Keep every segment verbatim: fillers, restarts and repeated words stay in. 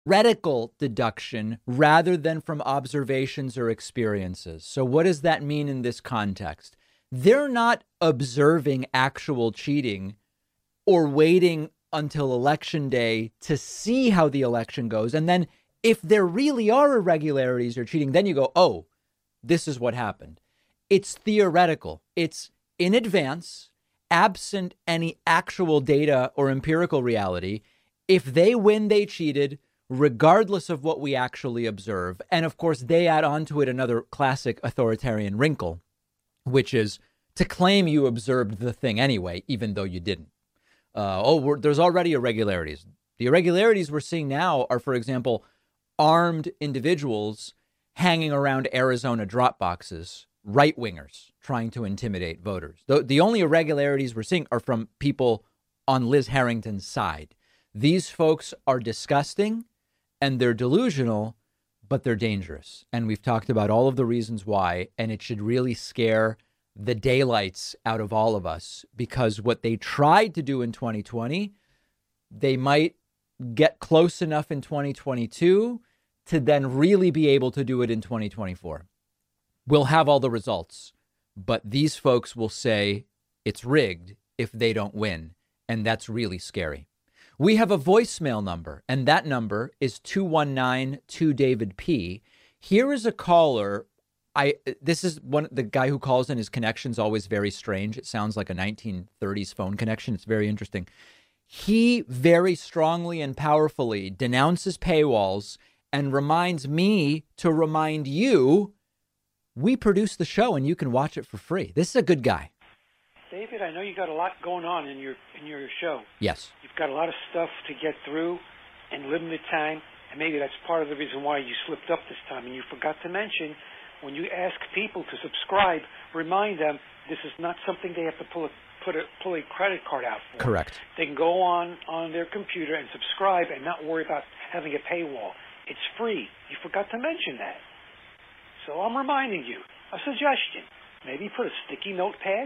theoretical deduction rather than from observations or experiences. So what does that mean in this context? They're not observing actual cheating or waiting until election day to see how the election goes. And then if there really are irregularities or cheating, then you go, oh, this is what happened. It's theoretical. It's in advance, absent any actual data or empirical reality. If they win, they cheated, regardless of what we actually observe. And of course, they add on to it another classic authoritarian wrinkle, which is to claim you observed the thing anyway, even though you didn't. Uh, oh, we're, there's already irregularities. The irregularities we're seeing now are, for example, armed individuals hanging around Arizona drop boxes, right-wingers trying to intimidate voters. The, the only irregularities we're seeing are from people on Liz Harrington's side. These folks are disgusting and they're delusional, but they're dangerous. And we've talked about all of the reasons why, and it should really scare the daylights out of all of us, because what they tried to do in twenty twenty, they might get close enough in twenty twenty-two to then really be able to do it in twenty twenty-four. We'll have all the results, but these folks will say it's rigged if they don't win, and that's really scary. We have a voicemail number, and that number is two one nine two David P. Here is a caller. I this is one the guy who calls in. His connection's always very strange. It sounds like a nineteen thirties phone connection. It's very interesting. He very strongly and powerfully denounces paywalls and reminds me to remind you, we produce the show and you can watch it for free. This is a good guy. David, I know you got a lot going on in your in your show. Yes. You've got a lot of stuff to get through in limited time, and maybe that's part of the reason why you slipped up this time. And you forgot to mention, when you ask people to subscribe, remind them this is not something they have to pull a, put a, pull a credit card out for. Correct. They can go on, on their computer and subscribe and not worry about having a paywall. It's free. You forgot to mention that. So I'm reminding you, a suggestion. Maybe put a sticky notepad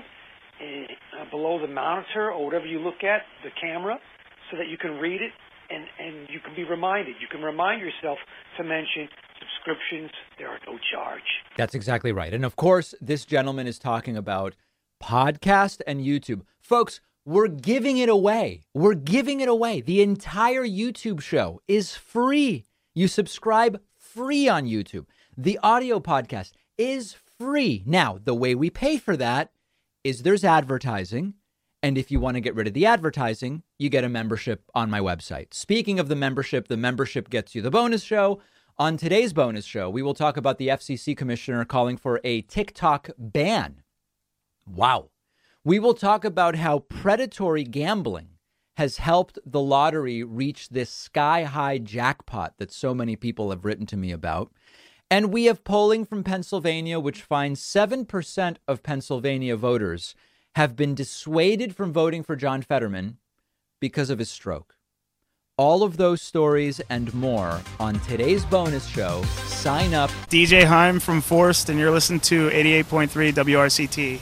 uh, below the monitor or whatever you look at, the camera, so that you can read it and, and you can be reminded. You can remind yourself to mention subscriptions, there are no charge. That's exactly right. And of course, this gentleman is talking about podcast and YouTube. Folks, we're giving it away. We're giving it away. The entire YouTube show is free. You subscribe free on YouTube. The audio podcast is free. Now, the way we pay for that is there's advertising. And if you want to get rid of the advertising, you get a membership on my website. Speaking of the membership, the membership gets you the bonus show. On today's bonus show, we will talk about the F C C commissioner calling for a TikTok ban. Wow. We will talk about how predatory gambling has helped the lottery reach this sky-high jackpot that so many people have written to me about. And we have polling from Pennsylvania, which finds seven percent of Pennsylvania voters have been dissuaded from voting for John Fetterman because of his stroke. All of those stories and more on today's bonus show. Sign up. D J Heim from Forst, and you're listening to eighty-eight point three W R C T.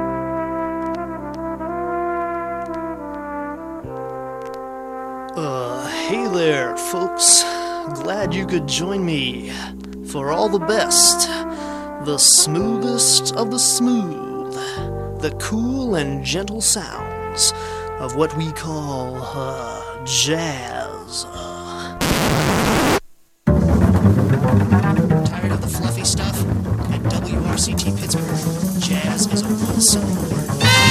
Uh, hey there, folks. Glad you could join me for all the best, the smoothest of the smooth, the cool and gentle sounds of what we call, uh, jazz. Uh. Tired of the fluffy stuff? At W R C T Pittsburgh, jazz is a one-syllable word.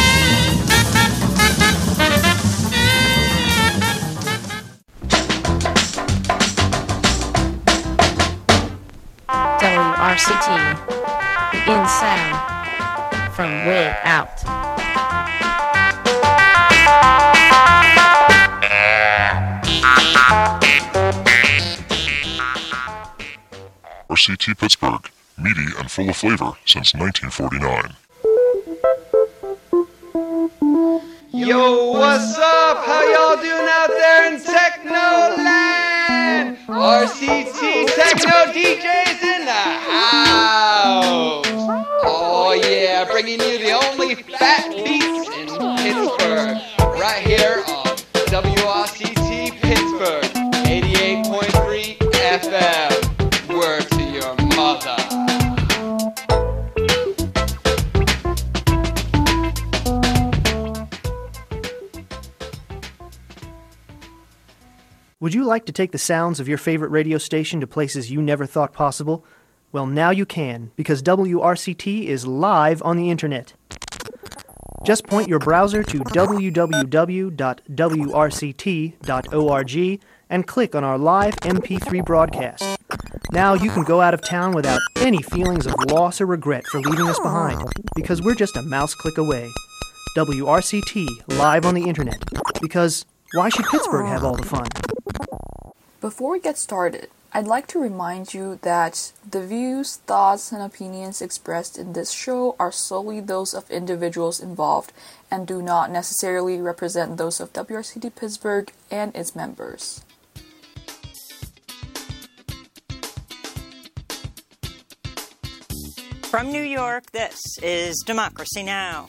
W R C T, the in sound from way out. R C T Pittsburgh, meaty and full of flavor since nineteen forty-nine. Yo, what's up? How y'all doing out there in Techno Land? R C T Techno D Js in the house. Oh yeah, bringing you the only fat beats in Pittsburgh, right here on W R C T Pittsburgh, eighty-eight point three F M. Word to your mother. Would you like to take the sounds of your favorite radio station to places you never thought possible? Well, now you can, because W R C T is live on the internet. Just point your browser to w w w dot w r c t dot org and click on our live M P three broadcast. Now you can go out of town without any feelings of loss or regret for leaving us behind, because we're just a mouse click away. W R C T, live on the internet, because why should Pittsburgh have all the fun? Before we get started, I'd like to remind you that the views, thoughts, and opinions expressed in this show are solely those of individuals involved and do not necessarily represent those of W R C T Pittsburgh and its members. From New York, this is Democracy Now!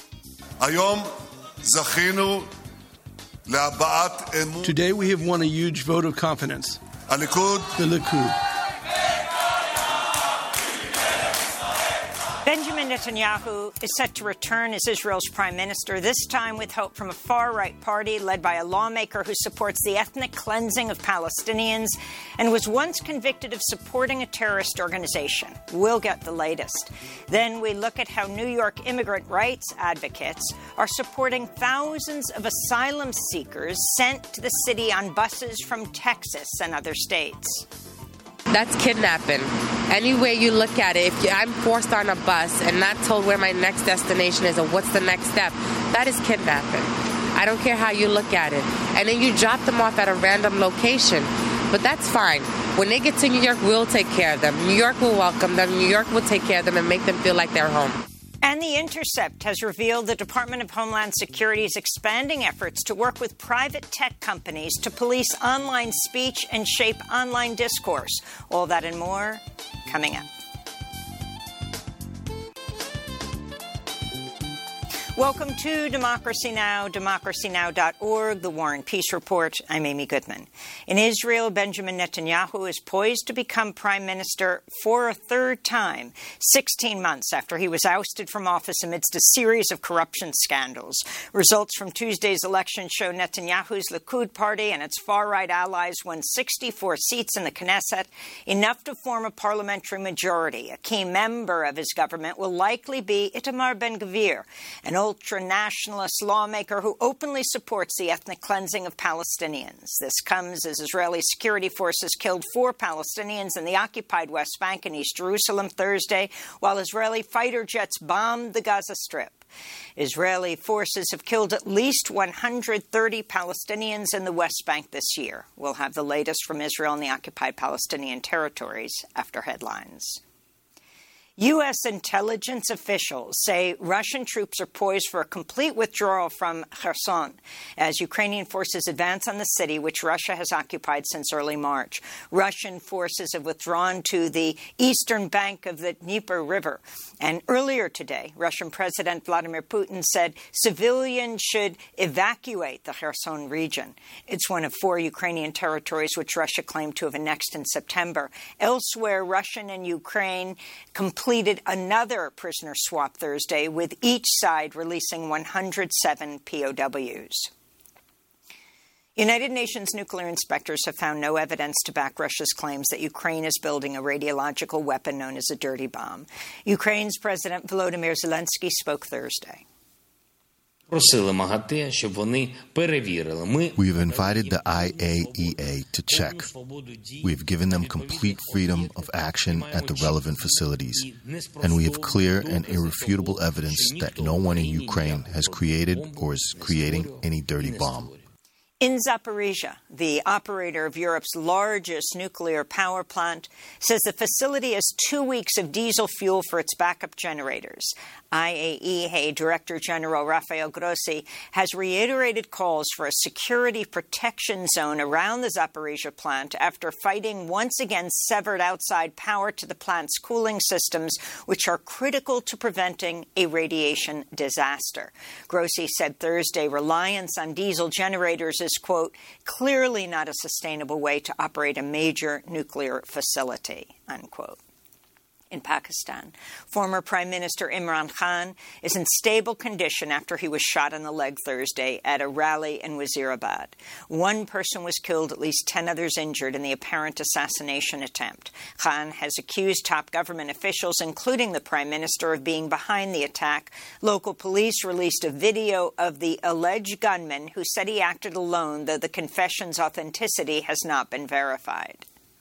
Today we have won a huge vote of confidence. The Likud. Benjamin Netanyahu is set to return as Israel's prime minister, this time with hope from a far-right party led by a lawmaker who supports the ethnic cleansing of Palestinians and was once convicted of supporting a terrorist organization. We'll get the latest. Then we look at how New York immigrant rights advocates are supporting thousands of asylum seekers sent to the city on buses from Texas and other states. That's kidnapping. Any way you look at it, if you, I'm forced on a bus and not told where my next destination is or what's the next step, that is kidnapping. I don't care how you look at it. And then you drop them off at a random location. But that's fine. When they get to New York, we'll take care of them. New York will welcome them. New York will take care of them and make them feel like they're home. And The Intercept has revealed the Department of Homeland Security's expanding efforts to work with private tech companies to police online speech and shape online discourse. All that and more coming up. Welcome to Democracy Now!, democracy now dot org, the War and Peace Report. I'm Amy Goodman. In Israel, Benjamin Netanyahu is poised to become prime minister for a third time, sixteen months after he was ousted from office amidst a series of corruption scandals. Results from Tuesday's election show Netanyahu's Likud party and its far-right allies won sixty-four seats in the Knesset, enough to form a parliamentary majority. A key member of his government will likely be Itamar Ben-Gvir, an ultra-nationalist lawmaker who openly supports the ethnic cleansing of Palestinians. This comes as Israeli security forces killed four Palestinians in the occupied West Bank and East Jerusalem Thursday, while Israeli fighter jets bombed the Gaza Strip. Israeli forces have killed at least one hundred thirty Palestinians in the West Bank this year. We'll have the latest from Israel and the occupied Palestinian territories after headlines. U S intelligence officials say Russian troops are poised for a complete withdrawal from Kherson as Ukrainian forces advance on the city, which Russia has occupied since early March. Russian forces have withdrawn to the eastern bank of the Dnieper River. And earlier today, Russian President Vladimir Putin said civilians should evacuate the Kherson region. It's one of four Ukrainian territories which Russia claimed to have annexed in September. Elsewhere, Russian and Ukraine completely completed another prisoner swap Thursday, with each side releasing one hundred seven P O Ws. United Nations nuclear inspectors have found no evidence to back Russia's claims that Ukraine is building a radiological weapon known as a dirty bomb. Ukraine's President Volodymyr Zelensky spoke Thursday. We have invited the I A E A to check. We have given them complete freedom of action at the relevant facilities, and we have clear and irrefutable evidence that no one in Ukraine has created or is creating any dirty bomb. In Zaporizhzhia, the operator of Europe's largest nuclear power plant says the facility has two weeks of diesel fuel for its backup generators. I A E A Director General Rafael Grossi has reiterated calls for a security protection zone around the Zaporizhzhia plant after fighting once again severed outside power to the plant's cooling systems, which are critical to preventing a radiation disaster. Grossi said Thursday reliance on diesel generators is, quote, clearly not a sustainable way to operate a major nuclear facility, unquote. In Pakistan, former Prime Minister Imran Khan is in stable condition after he was shot in the leg Thursday at a rally in Wazirabad. One person was killed, at least ten others injured in the apparent assassination attempt. Khan has accused top government officials, including the Prime Minister, of being behind the attack. Local police released a video of the alleged gunman who said he acted alone, though the confession's authenticity has not been verified.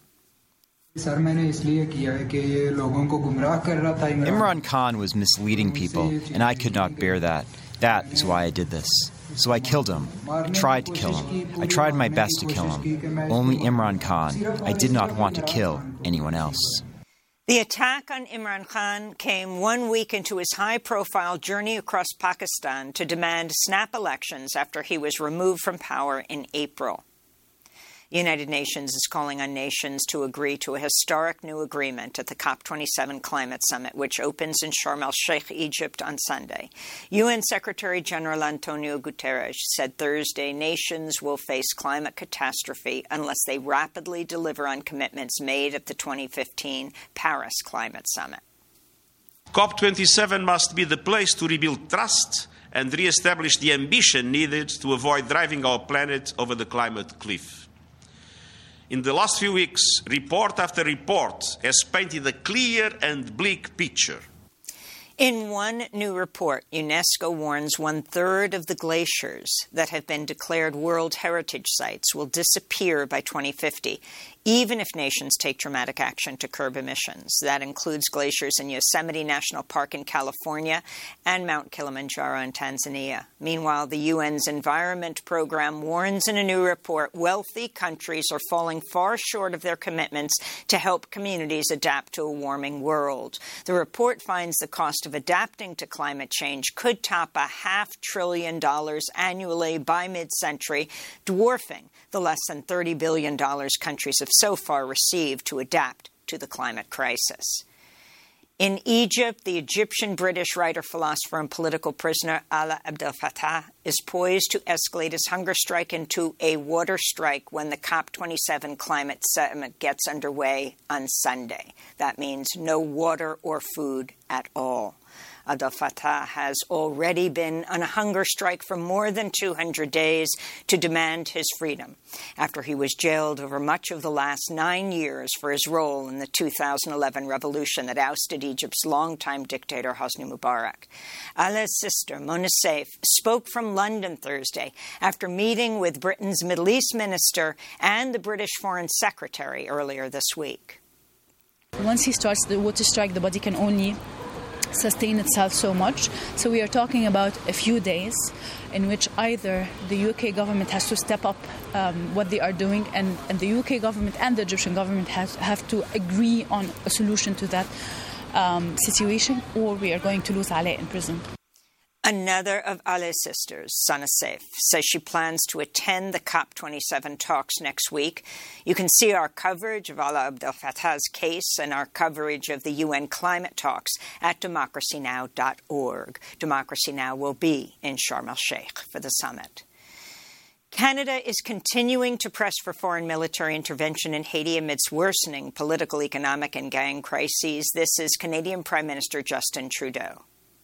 Imran Khan was misleading people, and I could not bear that. That is why I did this. So I killed him. I tried to kill him. I tried my best to kill him. Only Imran Khan. I did not want to kill anyone else. The attack on Imran Khan came one week into his high-profile journey across Pakistan to demand snap elections after he was removed from power in April. The United Nations is calling on nations to agree to a historic new agreement at the COP twenty-seven Climate Summit, which opens in Sharm el-Sheikh, Egypt, on Sunday. U N Secretary-General Antonio Guterres said Thursday nations will face climate catastrophe unless they rapidly deliver on commitments made at the twenty fifteen Paris Climate Summit. COP twenty-seven must be the place to rebuild trust and re-establish the ambition needed to avoid driving our planet over the climate cliff. In the last few weeks, report after report has painted a clear and bleak picture. In one new report, UNESCO warns one-third of the glaciers that have been declared World Heritage Sites will disappear by twenty fifty, even if nations take dramatic action to curb emissions. That includes glaciers in Yosemite National Park in California and Mount Kilimanjaro in Tanzania. Meanwhile, the U N's Environment Program warns in a new report wealthy countries are falling far short of their commitments to help communities adapt to a warming world. The report finds the cost of adapting to climate change could top a half trillion dollars annually by mid-century, dwarfing the less than thirty billion dollars countries have so far received to adapt to the climate crisis. In Egypt, the Egyptian British writer, philosopher, and political prisoner Alaa Abdel Fattah is poised to escalate his hunger strike into a water strike when the COP twenty-seven climate summit gets underway on Sunday. That means no water or food at all. Abdel Fattah has already been on a hunger strike for more than two hundred days to demand his freedom after he was jailed over much of the last nine years for his role in the two thousand eleven revolution that ousted Egypt's longtime dictator Hosni Mubarak. Alaa's sister, Mona Saif, spoke from London Thursday after meeting with Britain's Middle East minister and the British Foreign Secretary earlier this week. Once he starts the water strike, the body can only sustain itself so much. So we are talking about a few days in which either the U K government has to step up um, what they are doing, and, and the U K government and the Egyptian government has, have to agree on a solution to that um, situation, or we are going to lose Alaa in prison. Another of Alaa's sisters, Sana Saif, says she plans to attend the COP twenty-seven talks next week. You can see our coverage of Alaa Abdel Fattah's case and our coverage of the U N climate talks at democracy now dot org. Democracy Now! Will be in Sharm el-Sheikh for the summit. Canada is continuing to press for foreign military intervention in Haiti amidst worsening political, economic, and gang crises. This is Canadian Prime Minister Justin Trudeau.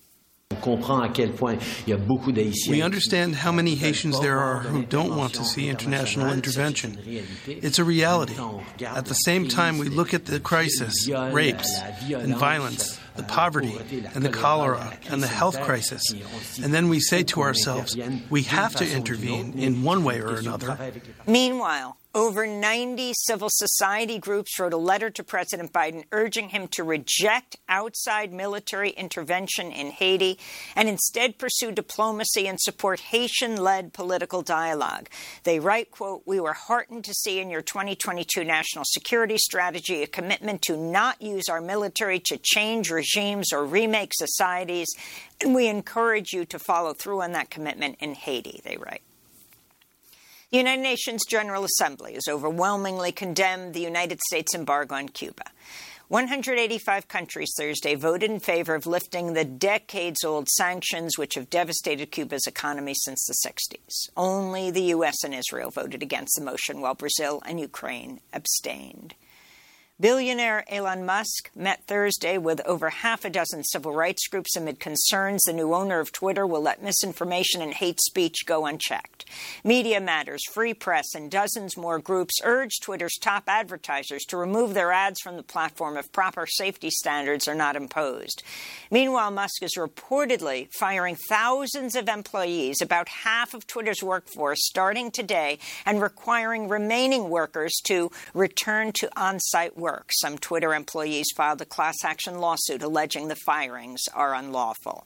We understand how many Haitians there are who don't want to see international intervention. It's a reality. At the same time, we look at the crisis, rapes and violence, the poverty and the cholera and the health crisis, and then we say to ourselves, we have to intervene in one way or another. Meanwhile, over ninety civil society groups wrote a letter to President Biden urging him to reject outside military intervention in Haiti and instead pursue diplomacy and support Haitian-led political dialogue. They write, quote, "We were heartened to see in your twenty twenty-two national security strategy a commitment to not use our military to change regimes regimes or remake societies, and we encourage you to follow through on that commitment in Haiti, they write. The United Nations General Assembly has overwhelmingly condemned the United States embargo on Cuba. one hundred eighty-five countries Thursday voted in favor of lifting the decades-old sanctions which have devastated Cuba's economy since the sixties. Only the U S and Israel voted against the motion, while Brazil and Ukraine abstained. Billionaire Elon Musk met Thursday with over half a dozen civil rights groups amid concerns the new owner of Twitter will let misinformation and hate speech go unchecked. Media Matters, Free Press, and dozens more groups urged Twitter's top advertisers to remove their ads from the platform if proper safety standards are not imposed. Meanwhile, Musk is reportedly firing thousands of employees, about half of Twitter's workforce, starting today, and requiring remaining workers to return to on-site work. Some Twitter employees filed a class action lawsuit alleging the firings are unlawful.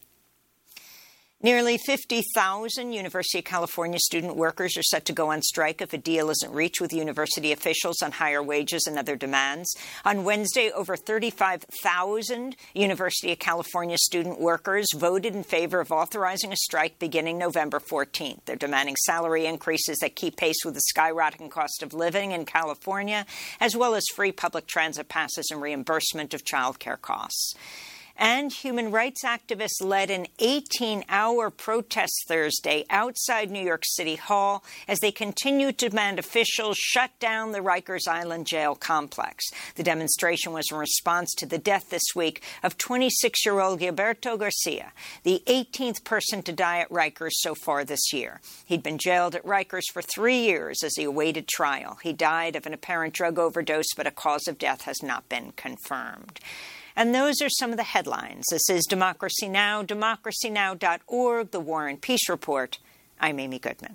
Nearly fifty thousand University of California student workers are set to go on strike if a deal isn't reached with university officials on higher wages and other demands. On Wednesday, over thirty-five thousand University of California student workers voted in favor of authorizing a strike beginning November fourteenth. They're demanding salary increases that keep pace with the skyrocketing cost of living in California, as well as free public transit passes and reimbursement of child care costs. And human rights activists led an eighteen-hour protest Thursday outside New York City Hall as they continued to demand officials shut down the Rikers Island jail complex. The demonstration was in response to the death this week of twenty-six-year-old Gilberto Garcia, the eighteenth person to die at Rikers so far this year. He'd been jailed at Rikers for three years as he awaited trial. He died of an apparent drug overdose, but a cause of death has not been confirmed. And those are some of the headlines. This is Democracy Now!, democracy now dot org, the War and Peace Report. I'm Amy Goodman.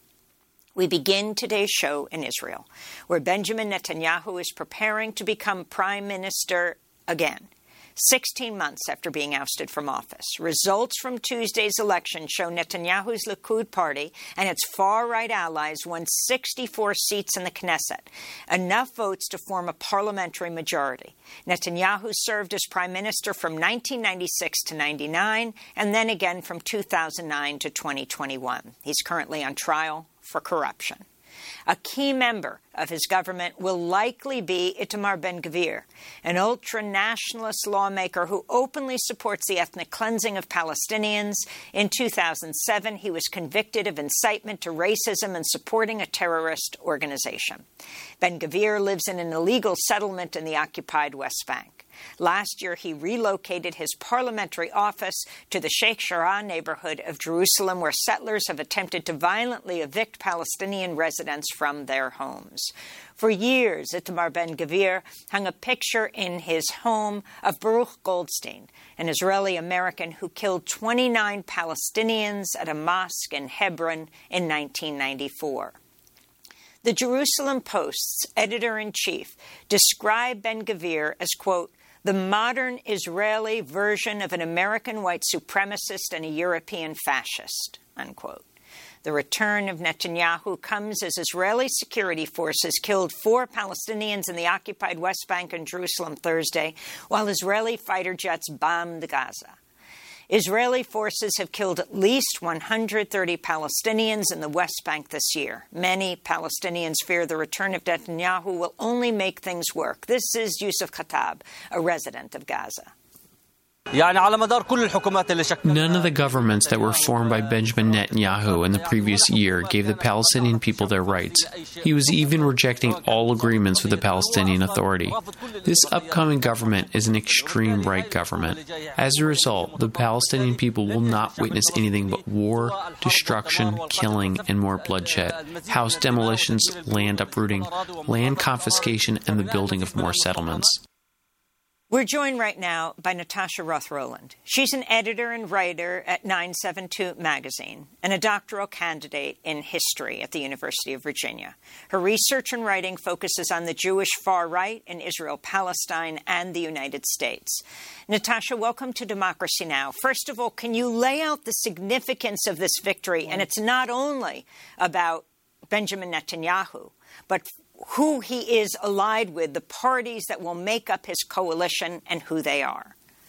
We begin today's show in Israel, where Benjamin Netanyahu is preparing to become prime minister again, sixteen months after being ousted from office. Results from Tuesday's election show Netanyahu's Likud party and its far-right allies won sixty-four seats in the Knesset, enough votes to form a parliamentary majority. Netanyahu served as prime minister from nineteen ninety-six to ninety-nine, and then again from two thousand nine to twenty twenty-one. He's currently on trial for corruption. A key member of his government will likely be Itamar Ben-Gvir, an ultra-nationalist lawmaker who openly supports the ethnic cleansing of Palestinians. In two thousand seven, he was convicted of incitement to racism and supporting a terrorist organization. Ben-Gvir lives in an illegal settlement in the occupied West Bank. Last year, he relocated his parliamentary office to the Sheikh Jarrah neighborhood of Jerusalem, where settlers have attempted to violently evict Palestinian residents from their homes. For years, Itamar Ben-Gvir hung a picture in his home of Baruch Goldstein, an Israeli-American who killed twenty-nine Palestinians at a mosque in Hebron in nineteen ninety-four. The Jerusalem Post's editor-in-chief described Ben-Gvir as, quote, the modern Israeli version of an American white supremacist and a European fascist, unquote. The return of Netanyahu comes as Israeli security forces killed four Palestinians in the occupied West Bank and Jerusalem Thursday, while Israeli fighter jets bombed Gaza. Israeli forces have killed at least one hundred thirty Palestinians in the West Bank this year. Many Palestinians fear the return of Netanyahu will only make things work. This is Yusuf Khattab, a resident of Gaza. None of the governments that were formed by Benjamin Netanyahu in the previous year gave the Palestinian people their rights. He was even rejecting all agreements with the Palestinian Authority. This upcoming government is an extreme right government. As a result, the Palestinian people will not witness anything but war, destruction, killing, and more bloodshed, house demolitions, land uprooting, land confiscation, and the building of more settlements. We're joined right now by Natasha Roth-Roland. She's an editor and writer at nine seventy-two magazine and a doctoral candidate in history at the University of Virginia. Her research and writing focuses on the Jewish far right in Israel, Palestine, and the United States. Natasha, welcome to Democracy Now! First of all, can you lay out the significance of this victory? And it's not only about Benjamin Netanyahu, but who he is allied with, the parties that will make up his coalition, and who they are.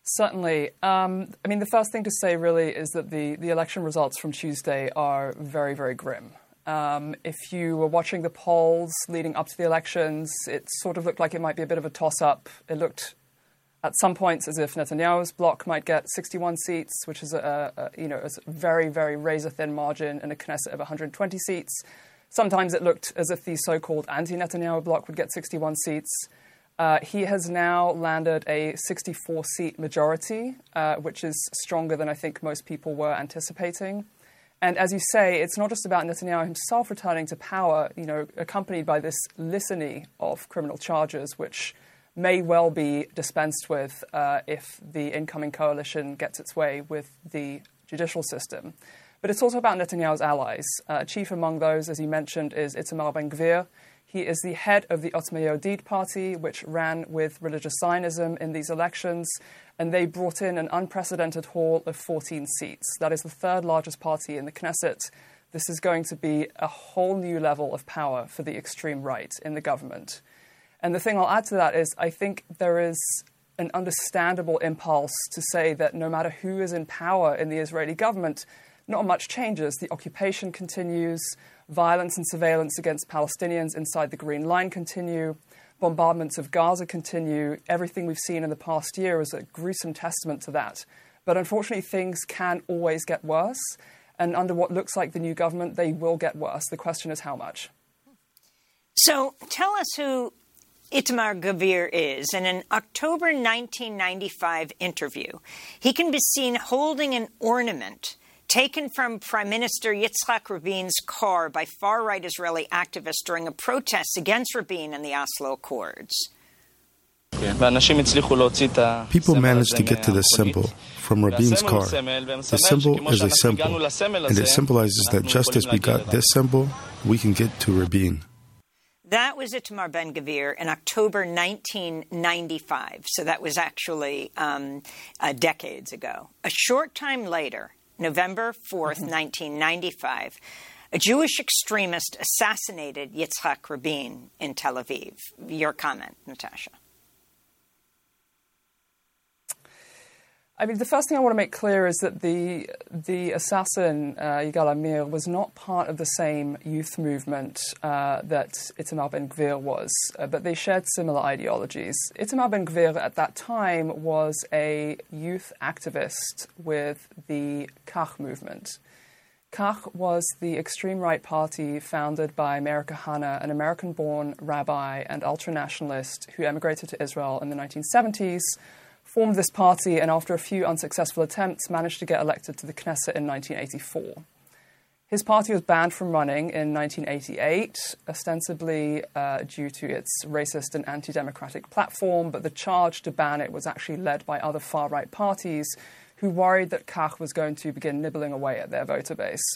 Certainly. Um, I mean, the first thing to say really is that the, the election results from Tuesday are very, very grim. Um, if you were watching the polls leading up to the elections, it sort of looked like it might be a bit of a toss-up. It looked at some points as if Netanyahu's bloc might get sixty-one seats, which is a, a you know a very, very razor-thin margin in a Knesset of one hundred twenty seats. Sometimes it looked as if the so-called anti-Netanyahu bloc would get sixty-one seats. Uh, he has now landed a sixty-four seat majority, uh, which is stronger than I think most people were anticipating. And as you say, it's not just about Netanyahu himself returning to power, you know, accompanied by this litany of criminal charges, which may well be dispensed with uh, if the incoming coalition gets its way with the judicial system. But it's also about Netanyahu's allies. Uh, chief among those, as you mentioned, is Itamar Ben-Gvir. He is the head of the Otzma Yehudit party, which ran with religious Zionism in these elections, and they brought in an unprecedented haul of fourteen seats. That is the third largest party in the Knesset. This is going to be a whole new level of power for the extreme right in the government. And the thing I'll add to that is I think there is an understandable impulse to say that no matter who is in power in the Israeli government, not much changes. The occupation continues. Violence and surveillance against Palestinians inside the Green Line continue. Bombardments of Gaza continue. Everything we've seen in the past year is a gruesome testament to that. But unfortunately, things can always get worse. And under what looks like the new government, they will get worse. The question is how much. So tell us who Itamar Ben-Gvir is. In an October nineteen ninety-five interview, he can be seen holding an ornament taken from Prime Minister Yitzhak Rabin's car by far-right Israeli activists during a protest against Rabin and the Oslo Accords. People managed to get to the symbol from Rabin's car. The symbol is a symbol, and it symbolizes that just as we got this symbol, we can get to Rabin. That was Itamar Ben-Gvir in October nineteen ninety-five, so that was actually um, uh, decades ago. A short time later, November fourth, nineteen ninety-five, a Jewish extremist assassinated Yitzhak Rabin in Tel Aviv. Your comment, Natasha. I mean, the first thing I want to make clear is that the the assassin, uh, Yigal Amir, was not part of the same youth movement uh, that Itamar Ben-Gvir was, uh, but they shared similar ideologies. Itamar Ben-Gvir at that time was a youth activist with the Kach movement. Kach was the extreme right party founded by Meir Kahane, an American-born rabbi and ultra-nationalist who emigrated to Israel in the nineteen seventies, formed this party, and after a few unsuccessful attempts, managed to get elected to the Knesset in nineteen eighty-four. His party was banned from running in nineteen eighty-eight, ostensibly uh, due to its racist and anti-democratic platform, but the charge to ban it was actually led by other far-right parties who worried that Kach was going to begin nibbling away at their voter base.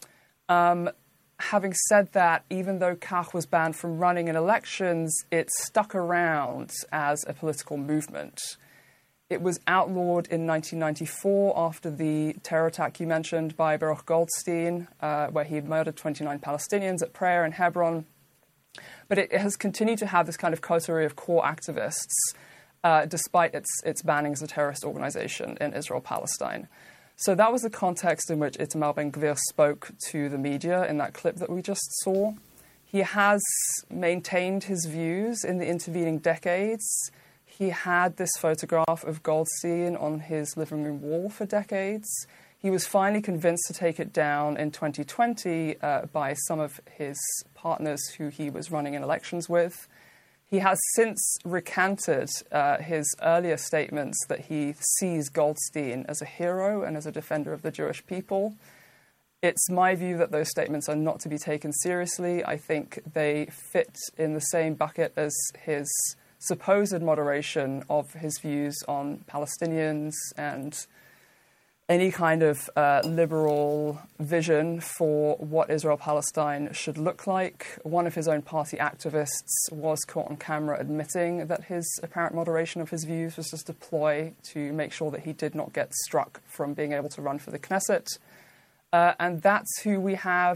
Um, having said that, even though Kach was banned from running in elections, it stuck around as a political movement. It was outlawed in nineteen ninety-four after the terror attack you mentioned by Baruch Goldstein, uh, where he murdered twenty-nine Palestinians at prayer in Hebron. But it, it has continued to have this kind of coterie of core activists, uh, despite its, its banning as a terrorist organization in Israel-Palestine. So that was the context in which Itamar Ben-Gvir spoke to the media in that clip that we just saw. He has maintained his views in the intervening decades. He had this photograph of Goldstein on his living room wall for decades. He was finally convinced to take it down in twenty twenty uh, by some of his partners who he was running in elections with. He has since recanted uh, his earlier statements that he sees Goldstein as a hero and as a defender of the Jewish people. It's my view that those statements are not to be taken seriously. I think they fit in the same bucket as his supposed moderation of his views on Palestinians and any kind of uh, liberal vision for what Israel-Palestine should look like. One of his own party activists was caught on camera admitting that his apparent moderation of his views was just a ploy to make sure that he did not get struck from being able to run for the Knesset. Uh, and that's who we have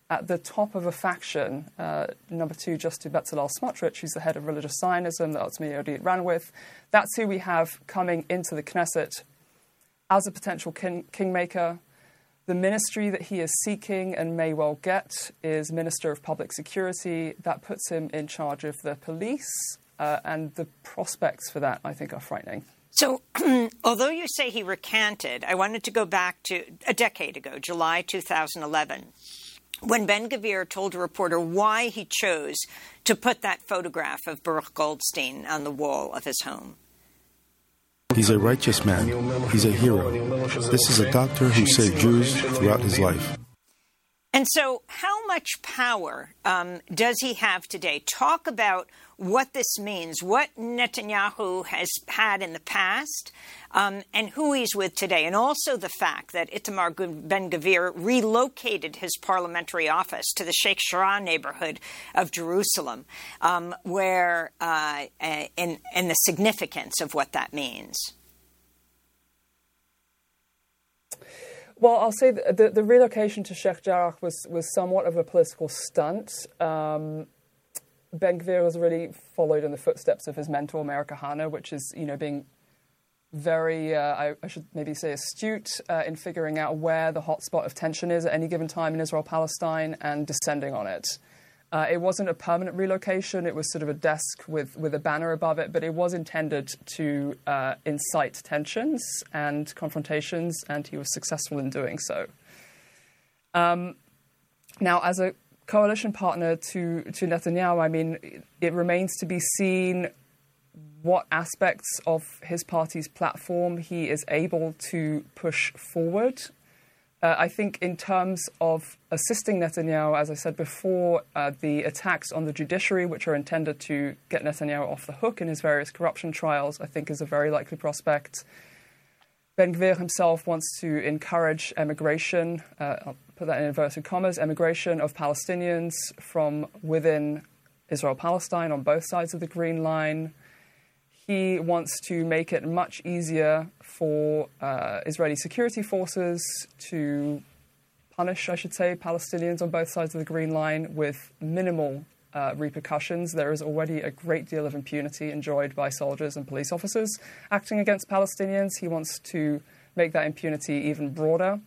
at the top of a faction, uh, number two, just to Bezalel Smotrich, who's the head of religious Zionism that ultimately Oded ran with. That's who we have coming into the Knesset as a potential king, kingmaker. The ministry that he is seeking and may well get is Minister of Public Security. That puts him in charge of the police, uh, and the prospects for that, I think, are frightening. So, although you say he recanted, I wanted to go back to a decade ago, July two thousand eleven, when Ben-Gvir told a reporter why he chose to put that photograph of Baruch Goldstein on the wall of his home. He's a righteous man. He's a hero. This is a doctor who saved Jews throughout his life. And so how much power um, does he have today? Talk about what this means, what Netanyahu has had in the past, um, and who he's with today. And also the fact that Itamar Ben-Gvir relocated his parliamentary office to the Sheikh Jarrah neighborhood of Jerusalem, um, where uh, and, and the significance of what that means. Well, I'll say that the, the relocation to Sheikh Jarrah was, was somewhat of a political stunt. Um, Ben-Gvir has really followed in the footsteps of his mentor, Meir Kahane, which is, you know, being very, uh, I, I should maybe say astute uh, in figuring out where the hotspot of tension is at any given time in Israel-Palestine and descending on it. Uh, it wasn't a permanent relocation. It was sort of a desk with, with a banner above it, but it was intended to uh, incite tensions and confrontations, and he was successful in doing so. Um, now, as a coalition partner to, to Netanyahu, I mean, it remains to be seen what aspects of his party's platform he is able to push forward. Uh, I think in terms of assisting Netanyahu, as I said before, uh, the attacks on the judiciary, which are intended to get Netanyahu off the hook in his various corruption trials, I think is a very likely prospect. Ben-Gvir himself wants to encourage emigration, uh, I'll put that in inverted commas, emigration of Palestinians from within Israel-Palestine on both sides of the Green Line. He wants to make it much easier for uh, Israeli security forces to punish, I should say, Palestinians on both sides of the Green Line with minimal uh, repercussions. There is already a great deal of impunity enjoyed by soldiers and police officers acting against Palestinians. He wants to make that impunity even broader.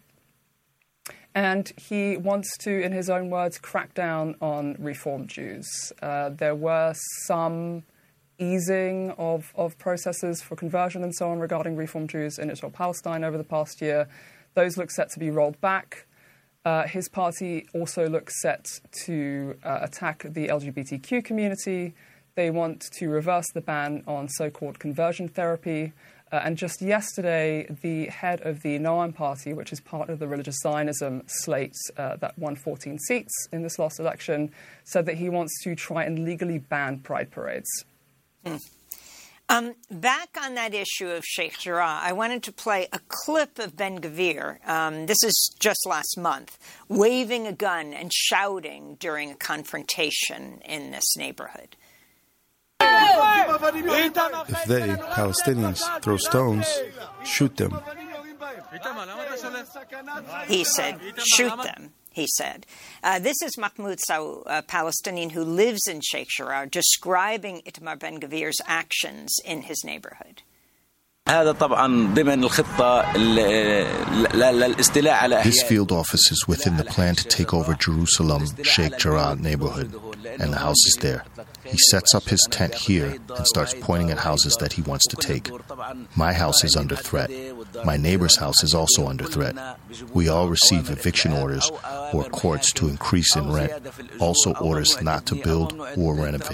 And he wants to, in his own words, crack down on Reform Jews. Uh, there were some easing of, of processes for conversion and so on regarding Reform Jews in Israel-Palestine over the past year. Those look set to be rolled back. Uh, his party also looks set to uh, attack the L G B T Q community. They want to reverse the ban on so-called conversion therapy. Uh, and just yesterday, the head of the Noam party, which is part of the religious Zionism slate uh, that won fourteen seats in this last election, said that he wants to try and legally ban pride parades. Hmm. Um, back on that issue of Sheikh Jarrah, I wanted to play a clip of Ben-Gvir. Um, this is just last month, waving a gun and shouting during a confrontation in this neighborhood. If they, Palestinians, throw stones, shoot them. He said, shoot them, he said. Uh, this is Mahmoud Saou, a Palestinian who lives in Sheikh Jarrah, describing Itamar Ben-Gvir's actions in his neighborhood. His field office is within the plan to take over Jerusalem, Sheikh Jarrah neighborhood, and the houses there. He sets up his tent here and starts pointing at houses that he wants to take. My house is under threat. My neighbor's house is also under threat. We all receive eviction orders or courts to increase in rent, also orders not to build or renovate.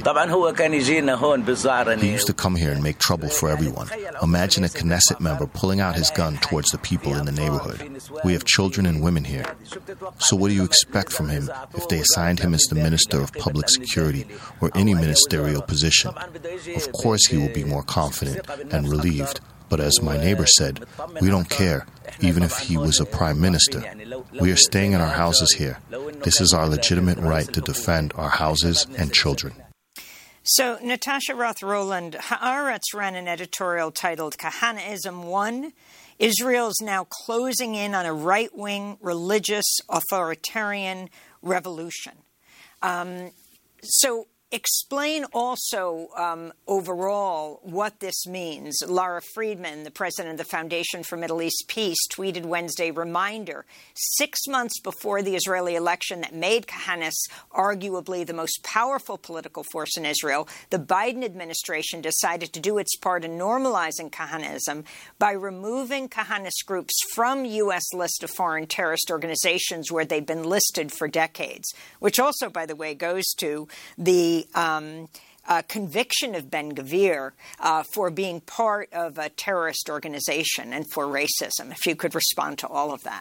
He used to come here and make trouble for everyone. Imagine a Knesset member pulling out his gun towards the people in the neighborhood. We have children and women here. So what do you expect from him if they assigned him as the Minister of Public Security or any ministerial position? Of course he will be more confident and relieved. But as my neighbor said, we don't care, even if he was a prime minister. We are staying in our houses here. This is our legitimate right to defend our houses and children. So, Natasha Roth-Roland, Haaretz ran an editorial titled Kahanaism Won. Israel's now closing in on a right-wing, religious, authoritarian revolution. Um, so explain also um, overall what this means. Lara Friedman, the president of the Foundation for Middle East Peace, tweeted Wednesday, reminder, six months before the Israeli election that made Kahanis arguably the most powerful political force in Israel, the Biden administration decided to do its part in normalizing Kahanism by removing Kahanis groups from U S list of foreign terrorist organizations where they've been listed for decades, which also, by the way, goes to the Um, uh, conviction of Ben-Gvir uh, for being part of a terrorist organization and for racism. If you could respond to all of that.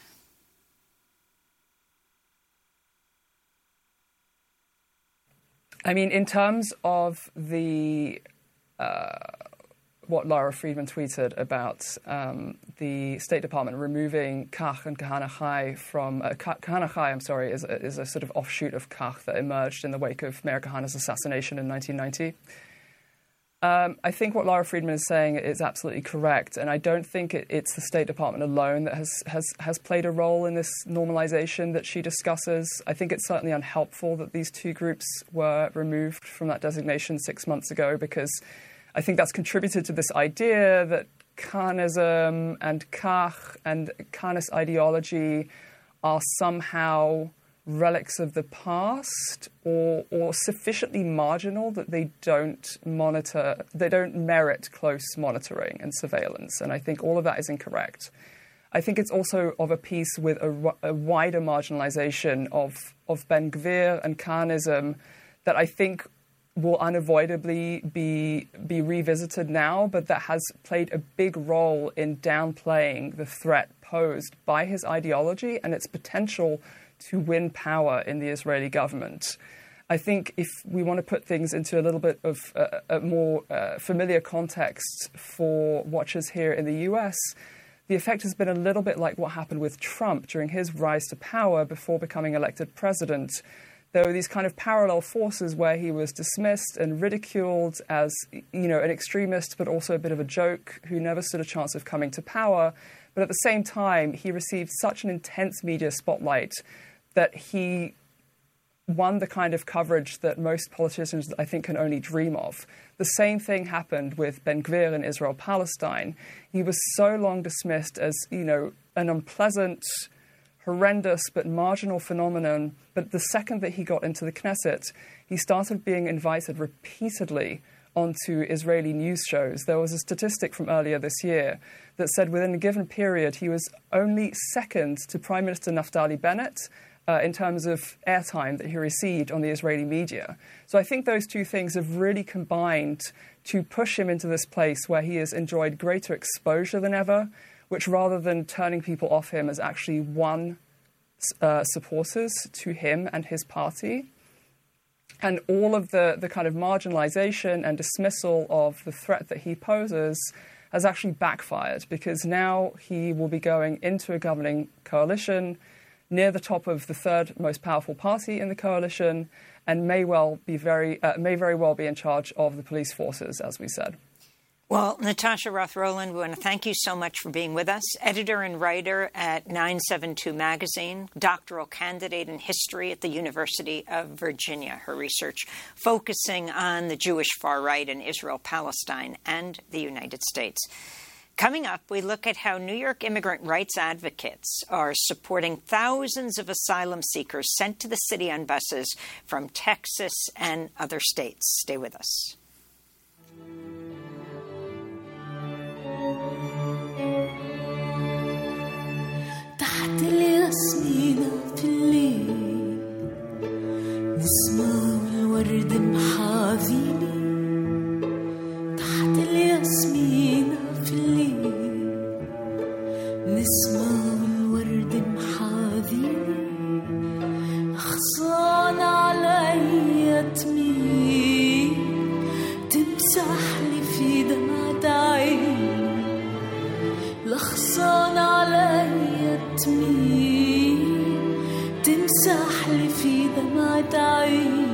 I mean, in terms of the uh, what Lara Friedman tweeted about um, the State Department removing Kach and Kahana Chai from uh, Kahana Chai, I'm sorry, is a, is a sort of offshoot of Kach that emerged in the wake of Meir Kahana's assassination in nineteen ninety. Um, I think what Lara Friedman is saying is absolutely correct, and I don't think it, it's the State Department alone that has, has has played a role in this normalization that she discusses. I think it's certainly unhelpful that these two groups were removed from that designation six months ago, because I think that's contributed to this idea that Kahanism and Kach and Kahanist ideology are somehow relics of the past or, or sufficiently marginal that they don't monitor, they don't merit close monitoring and surveillance. And I think all of that is incorrect. I think it's also of a piece with a, a wider marginalization of, of Ben-Gvir and Kahanism that I think will unavoidably be be revisited now, but that has played a big role in downplaying the threat posed by his ideology and its potential to win power in the Israeli government. I think if we want to put things into a little bit of uh, a more uh, familiar context for watchers here in the U S, the effect has been a little bit like what happened with Trump during his rise to power before becoming elected president. There were these kind of parallel forces where he was dismissed and ridiculed as, you know, an extremist, but also a bit of a joke who never stood a chance of coming to power. But at the same time, he received such an intense media spotlight that he won the kind of coverage that most politicians, I think, can only dream of. The same thing happened with Ben-Gvir in Israel-Palestine. He was so long dismissed as, you know, an unpleasant, horrendous but marginal phenomenon, but the second that he got into the Knesset, he started being invited repeatedly onto Israeli news shows. There was a statistic from earlier this year that said within a given period he was only second to Prime Minister Naftali Bennett uh, in terms of airtime that he received on the Israeli media. So I think those two things have really combined to push him into this place where he has enjoyed greater exposure than ever, which rather than turning people off him has actually won uh, supporters to him and his party. And all of the, the kind of marginalization and dismissal of the threat that he poses has actually backfired, because now he will be going into a governing coalition near the top of the third most powerful party in the coalition, and may well be very uh, may very well be in charge of the police forces, as we said. Well, Natasha Roth-Roland, we want to thank you so much for being with us. Editor and writer at nine seventy-two Magazine, doctoral candidate in history at the University of Virginia. Her research focusing on the Jewish far right in Israel, Palestine, and the United States. Coming up, we look at how New York immigrant rights advocates are supporting thousands of asylum seekers sent to the city on buses from Texas and other states. Stay with us. تحت الياسمينة في الليل نسمة والورد محاذيني تحت الياسمينة في الليل نسمة والورد محاذيني خصان عليا تميل تمسح لي في دمعة عيني لخصان عليا تميل تمسح لي في دمعة عيني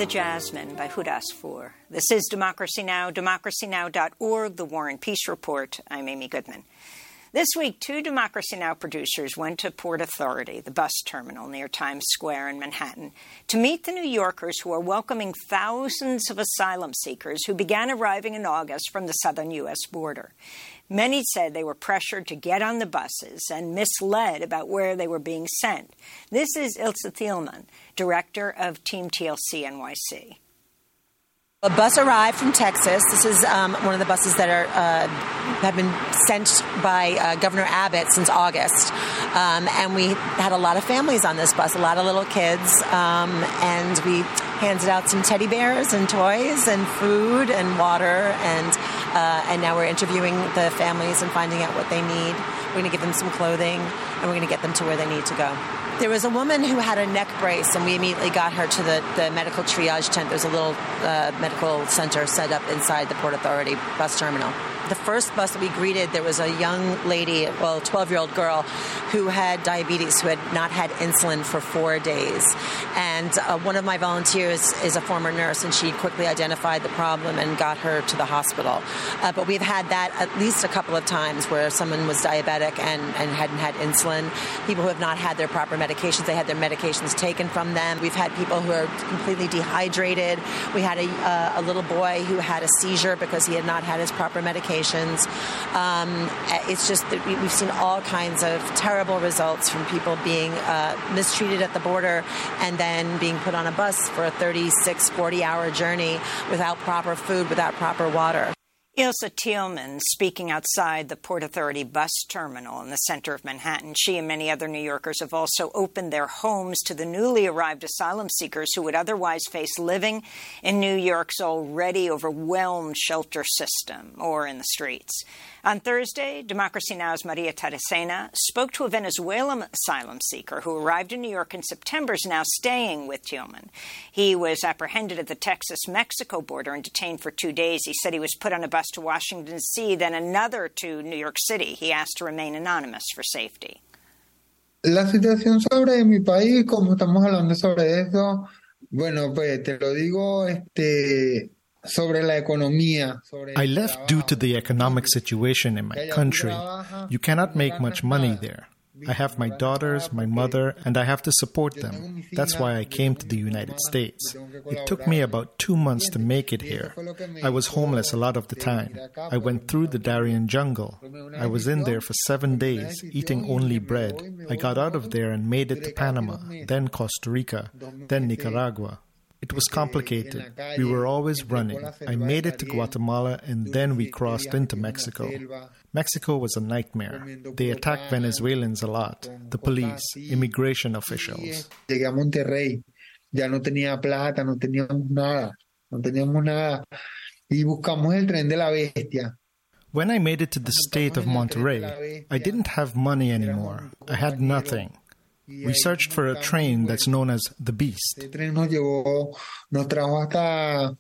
The Jasmine by Hudas Four. This is Democracy Now!, democracy now dot org, The War and Peace Report. I'm Amy Goodman. This week, two Democracy Now! Producers went to Port Authority, the bus terminal near Times Square in Manhattan, to meet the New Yorkers who are welcoming thousands of asylum seekers who began arriving in August from the southern U S border. Many said they were pressured to get on the buses and misled about where they were being sent. This is Ilse Thielman, director of Team T L C N Y C. A bus arrived from Texas. This is um, one of the buses that are uh, have been sent by uh, Governor Abbott since August. Um, and we had a lot of families on this bus, a lot of little kids. Um, and we handed out some teddy bears and toys and food and water. And, uh, and now we're interviewing the families and finding out what they need. We're going to give them some clothing, and we're going to get them to where they need to go. There was a woman who had a neck brace, and we immediately got her to the, the medical triage tent. There's a little uh, medical center set up inside the Port Authority bus terminal. The first bus that we greeted, there was a young lady, well, a twelve-year-old girl, who had diabetes, who had not had insulin for four days. And uh, one of my volunteers is a former nurse, and she quickly identified the problem and got her to the hospital. Uh, but we've had that at least a couple of times where someone was diabetic and, and hadn't had insulin. People who have not had their proper medications, they had their medications taken from them. We've had people who are completely dehydrated. We had a, uh, a little boy who had a seizure because he had not had his proper medication. Um, it's just that we've seen all kinds of terrible results from people being uh, mistreated at the border and then being put on a bus for a thirty-six, forty-hour journey without proper food, without proper water. Ilse Thielman speaking outside the Port Authority bus terminal in the center of Manhattan. She and many other New Yorkers have also opened their homes to the newly arrived asylum seekers who would otherwise face living in New York's already overwhelmed shelter system or in the streets. On Thursday, Democracy Now!'s Maria Taracena spoke to a Venezuelan asylum seeker who arrived in New York in September, is now staying with Thielman. He was apprehended at the Texas-Mexico border and detained for two days. He said he was put on a bus to Washington, D C, then another to New York City. He asked to remain anonymous for safety. La situación sobre mi país, como estamos hablando sobre eso, bueno, pues te lo digo, este... I left due to the economic situation in my country. You cannot make much money there. I have my daughters, my mother, and I have to support them. That's why I came to the United States. It took me about two months to make it here. I was homeless a lot of the time. I went through the Darien jungle. I was in there for seven days, eating only bread. I got out of there and made it to Panama, then Costa Rica, then Nicaragua. It was complicated. We were always running. I made it to Guatemala, and then we crossed into Mexico. Mexico was a nightmare. They attacked Venezuelans a lot. The police, immigration officials. Llegué a Monterrey. Ya no tenía plata, no teníamos nada. No teníamos nada. Y buscamos el tren de la bestia. When I made it to the state of Monterrey, I didn't have money anymore. I had nothing. We searched for a train that's known as the Beast. El tren nos llevó, nos trajo hasta,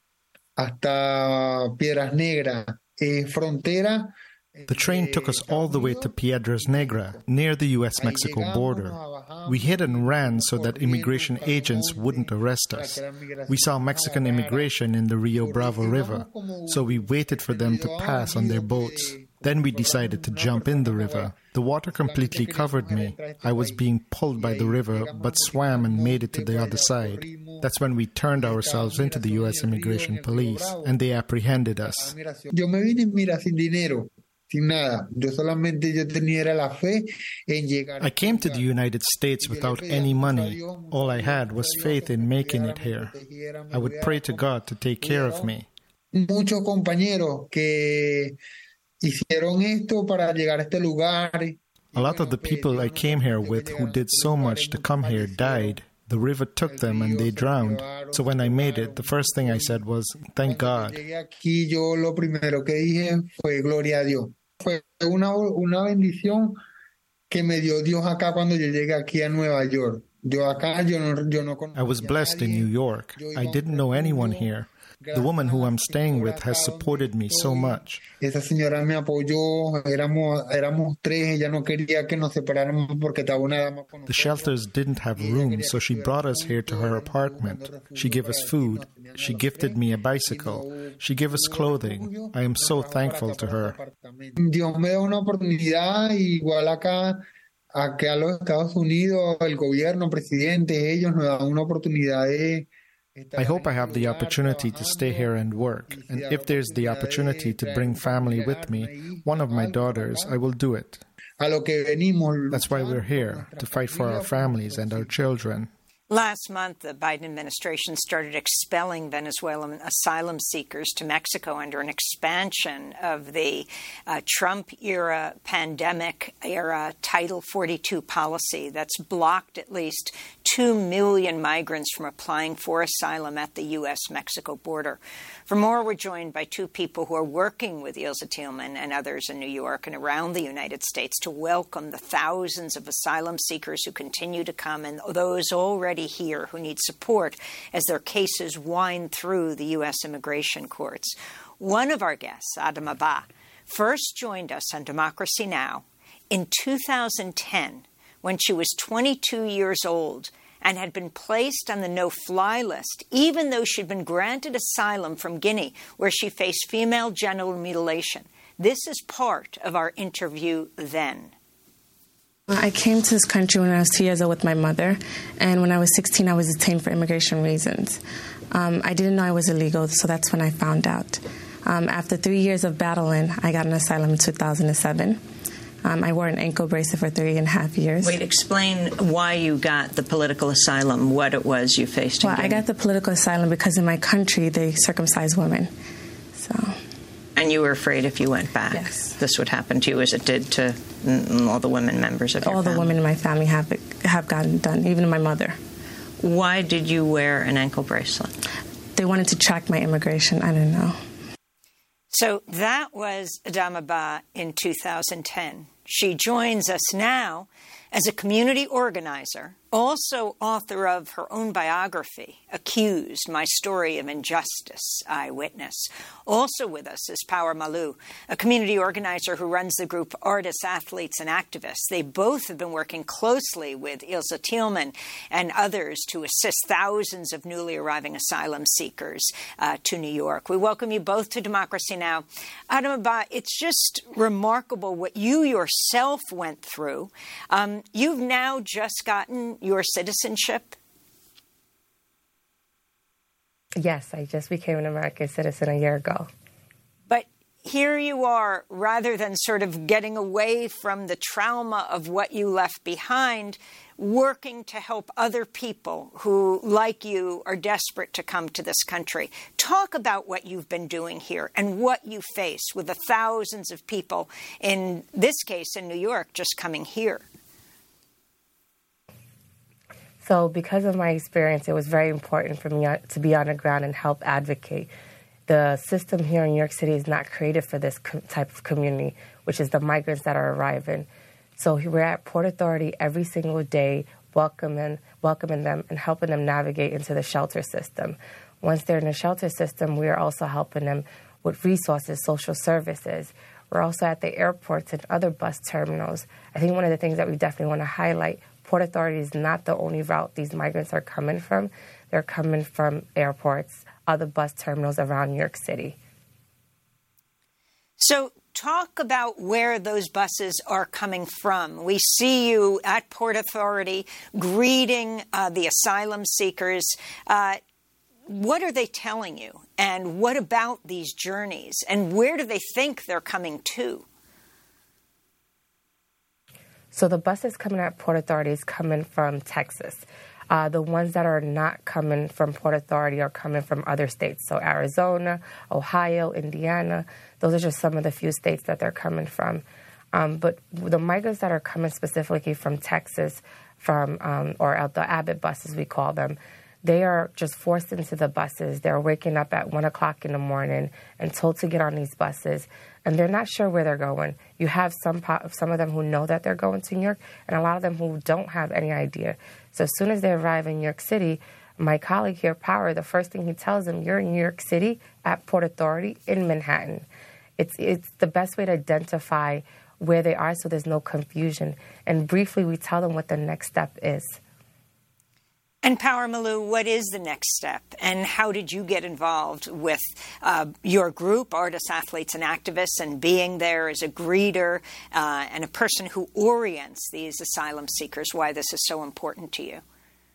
hasta Piedras Negras, eh, frontera. The train took us all the way to Piedras Negras, near the U S Mexico border. We hid and ran so that immigration agents wouldn't arrest us. We saw Mexican immigration in the Rio Bravo River, so we waited for them to pass on their boats. Then we decided to jump in the river. The water completely covered me. I was being pulled by the river, but swam and made it to the other side. That's when we turned ourselves into the U S Immigration Police, and they apprehended us. Yo me vine, mira, sin dinero, sin nada. Yo solamente yo tenía la fe en llegar. I came to the United States without any money. All I had was faith in making it here. I would pray to God to take care of me. Muchos compañeros que hicieron esto para llegar a este lugar. A lot of the people I came here with who did so much to come here died. The river took them and they drowned. So when I made it, the first thing I said was, thank God. Aquí yo lo primero que dije fue gloria a Dios. Fue una, una bendición que me dio Dios acá cuando yo llegué aquí a Nueva York. Yo acá, yo no, yo no I was blessed in New York. I didn't know anyone here. The woman who I'm staying with has supported me so much. Esa señora me apoyó, éramos, éramos tres, ella no quería que nos separáramos porque estaba una dama con The shelters didn't have room, so she brought us here to her apartment. She gave us food. She gifted me a bicycle. She gave us clothing. I am so thankful to her. Dios me da una oportunidad, igual acá, acá a los Estados Unidos, el gobierno, presidente, ellos nos dan una oportunidad de... I hope I have the opportunity to stay here and work, and if there's the opportunity to bring family with me, one of my daughters, I will do it. That's why we're here, to fight for our families and our children. Last month, the Biden administration started expelling Venezuelan asylum seekers to Mexico under an expansion of the uh, Trump-era, pandemic-era Title forty-two policy that's blocked at least two million migrants from applying for asylum at the U S Mexico border. For more, we're joined by two people who are working with Ilse Thielman and others in New York and around the United States to welcome the thousands of asylum seekers who continue to come and those already here who need support as their cases wind through the U S immigration courts. One of our guests, Adama Ba, first joined us on Democracy Now! In two thousand ten when she was twenty-two years old and had been placed on the no-fly list, even though she'd been granted asylum from Guinea, where she faced female genital mutilation. This is part of our interview then. I came to this country when I was two years old with my mother, and when I was sixteen, I was detained for immigration reasons. Um, I didn't know I was illegal, so that's when I found out. Um, after three years of battling, I got an asylum in two thousand seven. Um, I wore an ankle bracelet for three and a half years. Wait, explain why you got the political asylum, what it was you faced. Well, I got the political asylum because in my country, they circumcise women. So. And you were afraid if you went back, yes, this would happen to you as it did to all the women members of your all family. All the women in my family have it, have gotten done, even my mother. Why did you wear an ankle bracelet? They wanted to track my immigration. I don't know. So that was Adama Ba in two thousand ten. She joins us now as a community organizer, also author of her own biography, Accused, My Story of Injustice, Eyewitness. Also with us is Power Malou, a community organizer who runs the group Artists, Athletes, and Activists. They both have been working closely with Ilse Thielman and others to assist thousands of newly arriving asylum seekers uh, to New York. We welcome you both to Democracy Now! Adama Ba, it's just remarkable what you yourself went through. Um, you've now just gotten your citizenship? Yes, I just became an American citizen a year ago. But here you are, rather than sort of getting away from the trauma of what you left behind, working to help other people who, like you, are desperate to come to this country. Talk about what you've been doing here and what you face with the thousands of people, in this case in New York, just coming here. So because of my experience, it was very important for me to be on the ground and help advocate. The system here in New York City is not created for this co- type of community, which is the migrants that are arriving. So we're at Port Authority every single day, welcoming, welcoming them and helping them navigate into the shelter system. Once they're in the shelter system, we are also helping them with resources, social services. We're also at the airports and other bus terminals. I think one of the things that we definitely want to highlight, Port Authority is not the only route these migrants are coming from. They're coming from airports, other bus terminals around New York City. So talk about where those buses are coming from. We see you at Port Authority greeting uh, the asylum seekers. Uh, what are they telling you? And what about these journeys? And where do they think they're coming to? So the buses coming at Port Authority is coming from Texas. Uh, the ones that are not coming from Port Authority are coming from other states. So Arizona, Ohio, Indiana, those are just some of the few states that they're coming from. Um, but the migrants that are coming specifically from Texas, from um, or out the Abbott buses, we call them, they are just forced into the buses. They're waking up at one o'clock in the morning and told to get on these buses, and they're not sure where they're going. You have some some of them who know that they're going to New York, and a lot of them who don't have any idea. So as soon as they arrive in New York City, My colleague here, Power, the first thing he tells him, you're in New York City at Port Authority in Manhattan. It's it's the best way to identify where they are so there's no confusion. And briefly, we tell them what the next step is. And Power Malou, what is the next step? And how did you get involved with uh, your group, Artists, Athletes, and Activists, and being there as a greeter uh, and a person who orients these asylum seekers, why this is so important to you?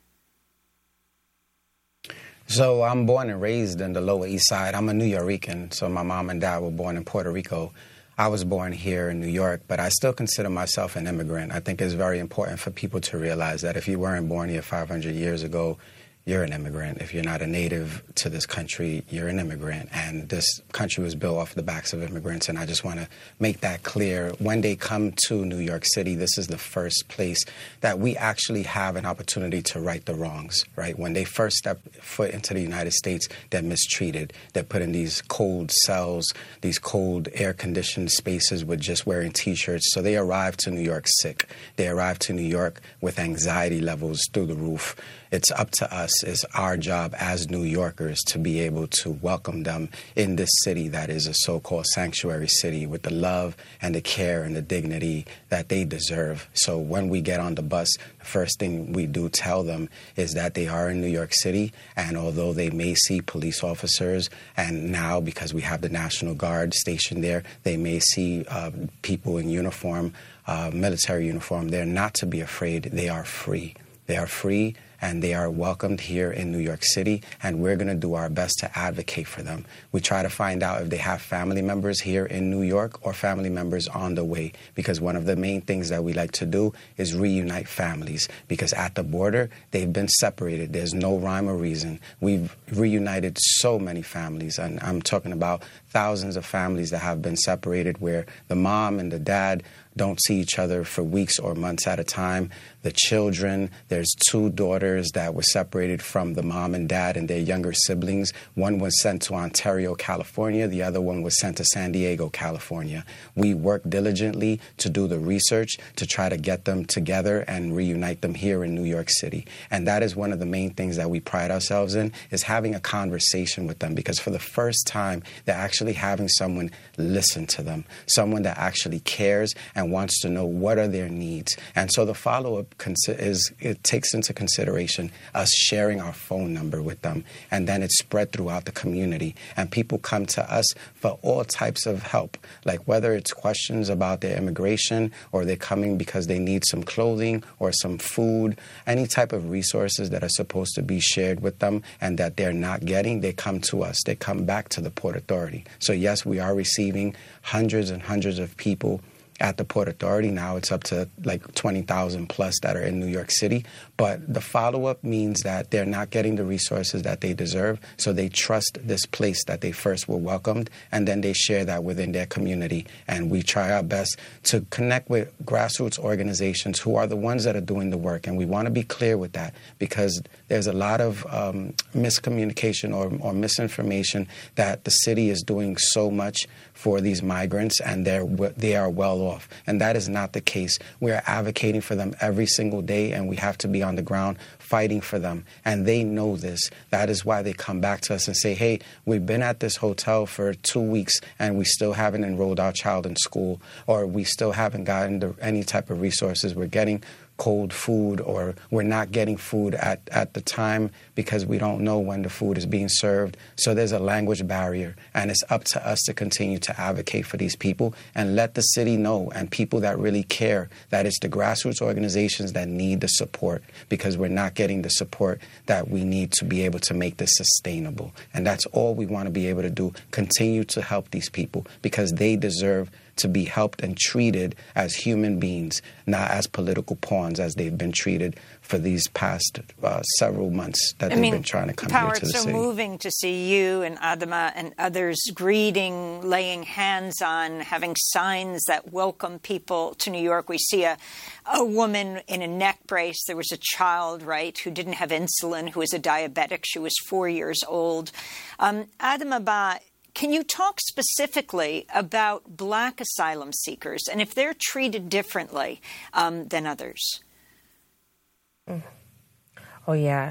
So I'm born and raised in the Lower East Side. I'm a New Yorican, so my mom and dad were born in Puerto Rico. I was born here in New York, but I still consider myself an immigrant. I think it's very important for people to realize that if you weren't born here five hundred years ago, you're an immigrant. If you're not a native to this country, you're an immigrant. And this country was built off the backs of immigrants, and I just want to make that clear. When they come to New York City, this is the first place that we actually have an opportunity to right the wrongs, right? When they first step foot into the United States, they're mistreated. They're put in these cold cells, these cold air-conditioned spaces with just wearing T-shirts. So they arrive to New York sick. They arrive to New York with anxiety levels through the roof. It's up to us, it's our job as New Yorkers to be able to welcome them in this city that is a so-called sanctuary city with the love and the care and the dignity that they deserve. So when we get on the bus, the first thing we do tell them is that they are in New York City, and although they may see police officers, and now because we have the National Guard stationed there, they may see uh, people in uniform, uh, military uniform, they're not to be afraid. They are free. They are free. And they are welcomed here in New York City, and we're going to do our best to advocate for them. We try to find out if they have family members here in New York or family members on the way, because one of the main things that we like to do is reunite families, because at the border, they've been separated. There's no rhyme or reason. We've reunited so many families, and I'm talking about thousands of families that have been separated where the mom and the dad don't see each other for weeks or months at a time. The children, there's two daughters that were separated from the mom and dad and their younger siblings. One was sent to Ontario, California. The other one was sent to San Diego, California. We work diligently to do the research to try to get them together and reunite them here in New York City. And that is one of the main things that we pride ourselves in, is having a conversation with them, because for the first time, they're actually having someone listen to them, someone that actually cares and wants to know what are their needs. And so the follow-up is, it takes into consideration us sharing our phone number with them, and then it's spread throughout the community. And people come to us for all types of help, like whether it's questions about their immigration, or they're coming because they need some clothing or some food, any type of resources that are supposed to be shared with them and that they're not getting, they come to us. They come back to the Port Authority. So yes, we are receiving hundreds and hundreds of people at the Port Authority. Now it's up to like twenty thousand plus that are in New York City. But the follow-up means that they're not getting the resources that they deserve, so they trust this place that they first were welcomed, and then they share that within their community. And we try our best to connect with grassroots organizations who are the ones that are doing the work. And we want to be clear with that, because there's a lot of um, miscommunication or, or misinformation that the city is doing so much for these migrants and they're they are well off. And that is not the case. We are advocating for them every single day, and we have to be on the ground fighting for them. And they know this. That is why they come back to us and say, hey, we've been at this hotel for two weeks and we still haven't enrolled our child in school, or we still haven't gotten the, any type of resources. We're getting cold food, or we're not getting food at, at the time because we don't know when the food is being served. So there's a language barrier, and it's up to us to continue to advocate for these people and let the city know, and people that really care, that it's the grassroots organizations that need the support, because we're not getting the support that we need to be able to make this sustainable. And that's all we want to be able to do, continue to help these people, because they deserve to be helped and treated as human beings, not as political pawns as they've been treated for these past uh, several months that I they've mean, been trying to come Power, here to the it's so city. moving to see you and Adama and others greeting, laying hands on, having signs that welcome people to New York. We see a, a woman in a neck brace. There was a child, right, who didn't have insulin, who was a diabetic. She was four years old. Um, Adama Ba, can you talk specifically about Black asylum seekers and if they're treated differently um, than others? Oh, yeah.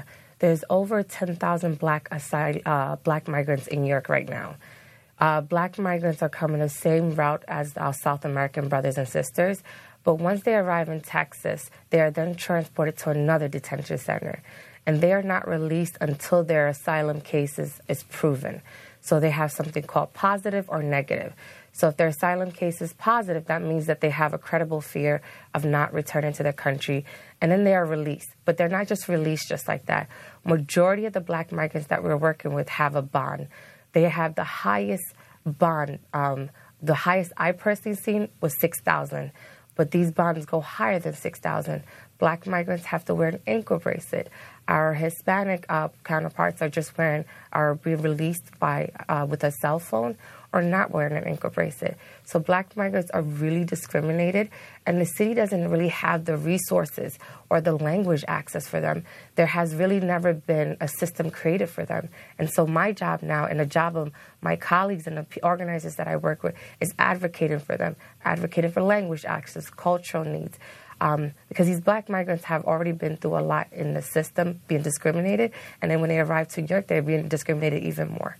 There's over ten thousand black aside, uh, black migrants in New York right now. Uh, black migrants are coming the same route as our South American brothers and sisters, but once they arrive in Texas, they are then transported to another detention center, and they are not released until their asylum case is, is proven. So they have something called positive or negative. So if their asylum case is positive, that means that they have a credible fear of not returning to their country, and then they are released. But they're not just released just like that. Majority of the black migrants that we're working with have a bond. They have the highest bond. Um, the highest I personally seen was six thousand, but these bonds go higher than six thousand. Black migrants have to wear an ankle bracelet. Our Hispanic uh, counterparts are just wearing, are being released by uh, with a cell phone or not wearing an ankle bracelet. So black migrants are really discriminated, and the city doesn't really have the resources or the language access for them. There has really never been a system created for them. And so my job now, and the job of my colleagues and the organizers that I work with, is advocating for them, advocating for language access, cultural needs. Um, because these black migrants have already been through a lot in the system, being discriminated, and then when they arrive to New York, they're being discriminated even more.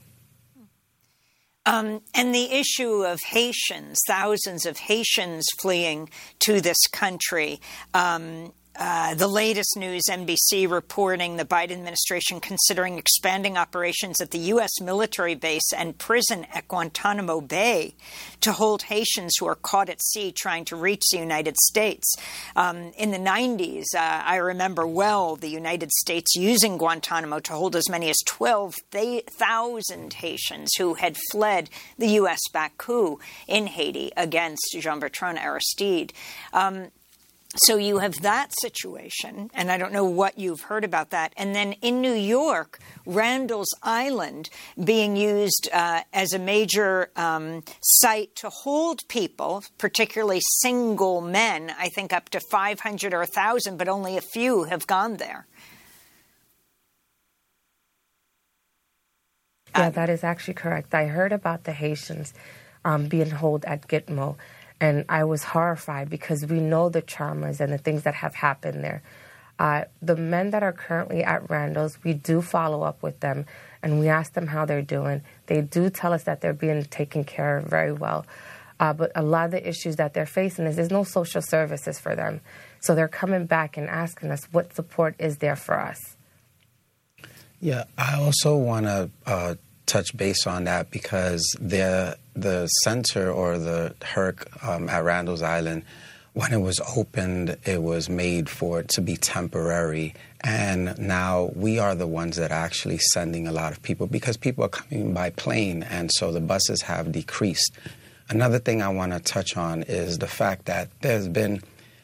Um, and the issue of Haitians, thousands of Haitians fleeing to this country. Um, uh, the latest news, N B C reporting the Biden administration considering expanding operations at the U S military base and prison at Guantanamo Bay to hold Haitians who are caught at sea trying to reach the United States. Um, in the nineties, uh, I remember well the United States using Guantanamo to hold as many as twelve thousand Haitians who had fled the U S-backed coup in Haiti against Jean-Bertrand Aristide. Um, So you have that situation, and I don't know what you've heard about that. And then in New York, Randall's Island being used uh, as a major um, site to hold people, particularly single men, I think up to five hundred or one thousand, but only a few have gone there. Yeah, that is actually correct. I heard about the Haitians um, being held at Gitmo. And I was horrified because we know the traumas and the things that have happened there. Uh, the men that are currently at Randall's, we do follow up with them, and we ask them how they're doing. They do tell us that they're being taken care of very well. Uh, but a lot of the issues that they're facing is there's no social services for them. So they're coming back and asking us what support is there for us. Yeah, I also want to uh, touch base on that because the the center or the H R C um, at Randall's Island, when it was opened, it was made for it to be temporary. And now we are the ones that are actually sending a lot of people because people are coming by plane, and so the buses have decreased. Another thing I want to touch on is the fact that there's been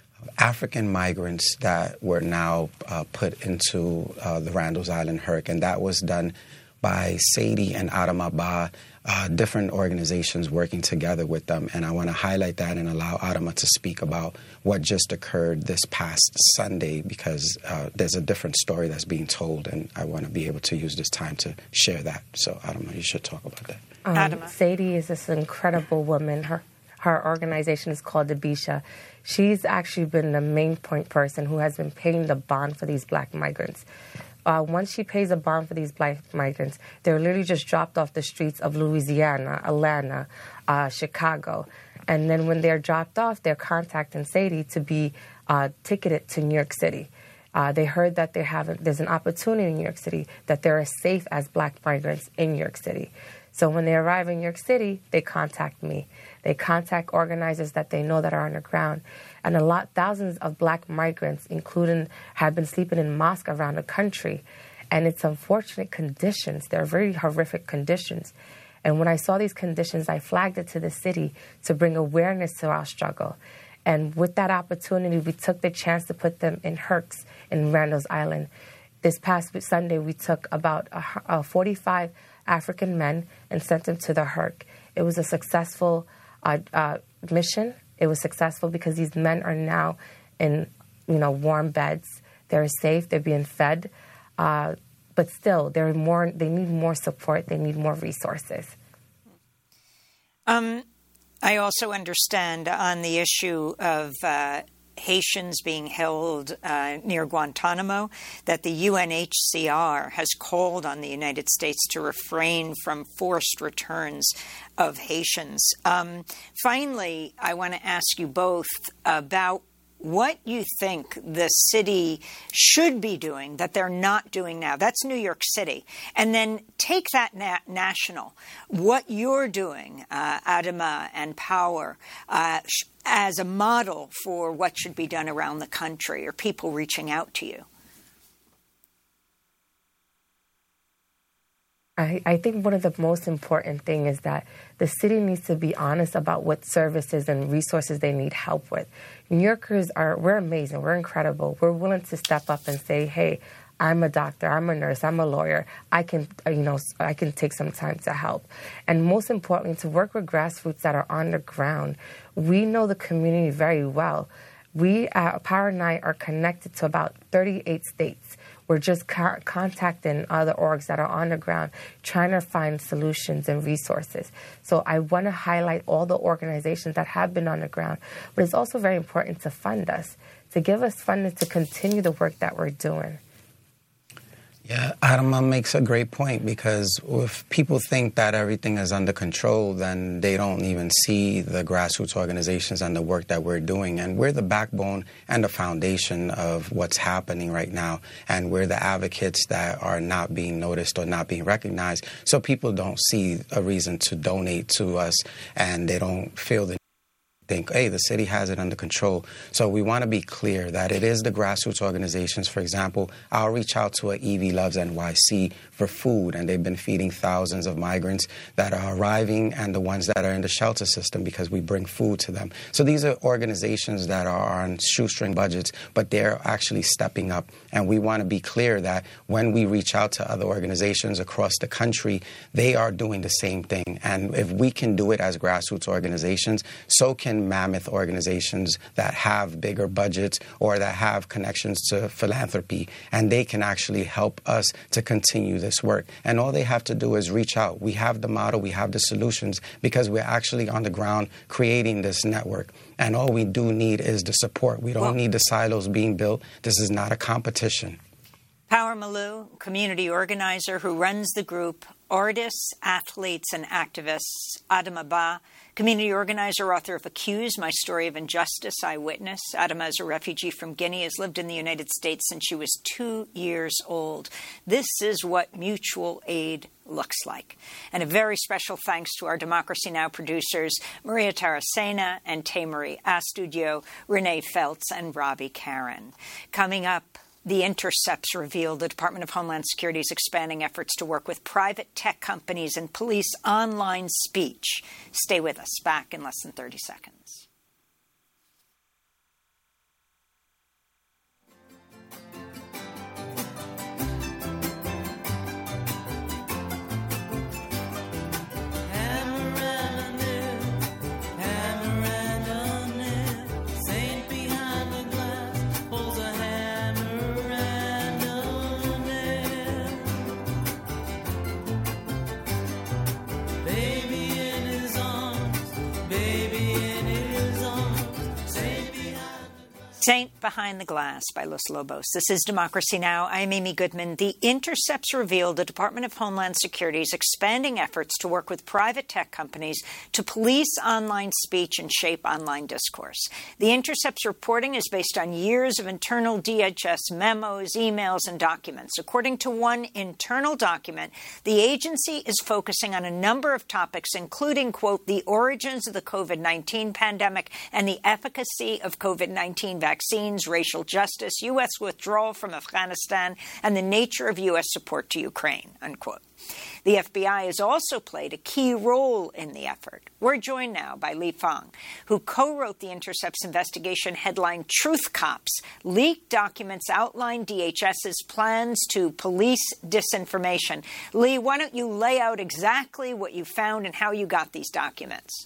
African migrants that were now uh, put into uh, the Randall's Island H R C, and that was done by Sadie and Adama Ba, uh, different organizations working together with them. And I want to highlight that and allow Adama to speak about what just occurred this past Sunday, because uh, there's a different story that's being told, and I want to be able to use this time to share that. So, Adama, you should talk about that. Um, Adama. Sadie is this incredible woman. Her her organization is called Debisha. She's actually been the main point person who has been paying the bond for these black migrants. Uh, once she pays a bond for these black migrants, they're literally just dropped off the streets of Louisiana, Atlanta, uh, Chicago. And then when they're dropped off, they're contacting Sadie to be uh, ticketed to New York City. Uh, they heard that they have there's an opportunity in New York City, that they're as safe as black migrants in New York City. So when they arrive in New York City, they contact me. They contact organizers that they know that are on the ground. And a lot, thousands of black migrants, including, have been sleeping in mosques around the country. And it's unfortunate conditions. They're very horrific conditions. And when I saw these conditions, I flagged it to the city to bring awareness to our struggle. And with that opportunity, we took the chance to put them in H R Cs in Randall's Island. This past Sunday, we took about uh, forty-five African men and sent them to the H R C. It was a successful uh, uh, mission. It was successful because these men are now in, you know, warm beds. They're safe. They're being fed. Uh, but still, they're more. They need more support. They need more resources. Um, I also understand on the issue of uh, Haitians being held uh, near Guantanamo, that the U N H C R has called on the United States to refrain from forced returns of Haitians. Um, finally, I want to ask you both about what you think the city should be doing that they're not doing now. That's New York City. And then take that na- national, what you're doing, uh, Adama and Power, uh, sh- as a model for what should be done around the country, or people reaching out to you. I, I think one of the most important things is that the city needs to be honest about what services and resources they need help with. New Yorkers are, we're amazing, we're incredible. We're willing to step up and say, hey, I'm a doctor, I'm a nurse, I'm a lawyer. I can, you know, I can take some time to help. And most importantly, to work with grassroots that are on the ground. We know the community very well. We at Power and I are connected to about thirty-eight states. We're just ca- contacting other orgs that are on the ground, trying to find solutions and resources. So I want to highlight all the organizations that have been on the ground, but it's also very important to fund us, to give us funding to continue the work that we're doing. Yeah, Adama makes a great point, because if people think that everything is under control, then they don't even see the grassroots organizations and the work that we're doing. And we're the backbone and the foundation of what's happening right now. And we're the advocates that are not being noticed or not being recognized. So people don't see a reason to donate to us, and they don't feel the think, hey, the city has it under control. So we want to be clear that it is the grassroots organizations. For example, I'll reach out to a Evie Loves N Y C for food, and they've been feeding thousands of migrants that are arriving and the ones that are in the shelter system, because we bring food to them. So these are organizations that are on shoestring budgets, but they're actually stepping up. And we want to be clear that when we reach out to other organizations across the country, they are doing the same thing. And if we can do it as grassroots organizations, so can mammoth organizations that have bigger budgets or that have connections to philanthropy, and they can actually help us to continue this work. And all they have to do is reach out. We have the model, we have the solutions, because we're actually on the ground creating this network. And all we do need is the support. We don't well, need the silos being built. This is not a competition. Power Malou, community organizer who runs the group Artists, Athletes, and Activists. Adama Ba, community organizer, author of Accused, My Story of Injustice, Eyewitness. Adama is a refugee from Guinea, has lived in the United States since she was two years old. This is what mutual aid looks like. And a very special thanks to our Democracy Now! Producers, Maria Taracena and Tamarie Astudio, Renee Feltz, and Robbie Karen. Coming up, The Intercepts reveal the Department of Homeland Security's expanding efforts to work with private tech companies and police online speech. Stay with us. Back in less than thirty seconds. Saint Behind the Glass by Los Lobos. This is Democracy Now! I'm Amy Goodman. The Intercepts revealed the Department of Homeland Security's expanding efforts to work with private tech companies to police online speech and shape online discourse. The Intercepts reporting is based on years of internal D H S memos, emails, and documents. According to one internal document, the agency is focusing on a number of topics, including, quote, the origins of the COVID nineteen pandemic and the efficacy of COVID nineteen vaccines. Vaccines, racial justice, U S withdrawal from Afghanistan, and the nature of U S support to Ukraine, unquote. The F B I has also played a key role in the effort. We're joined now by Li Fang, who co-wrote the Intercepts investigation headline Truth Cops. Leaked documents outline DHS's plans to police disinformation. Li, why don't you lay out exactly what you found and how you got these documents?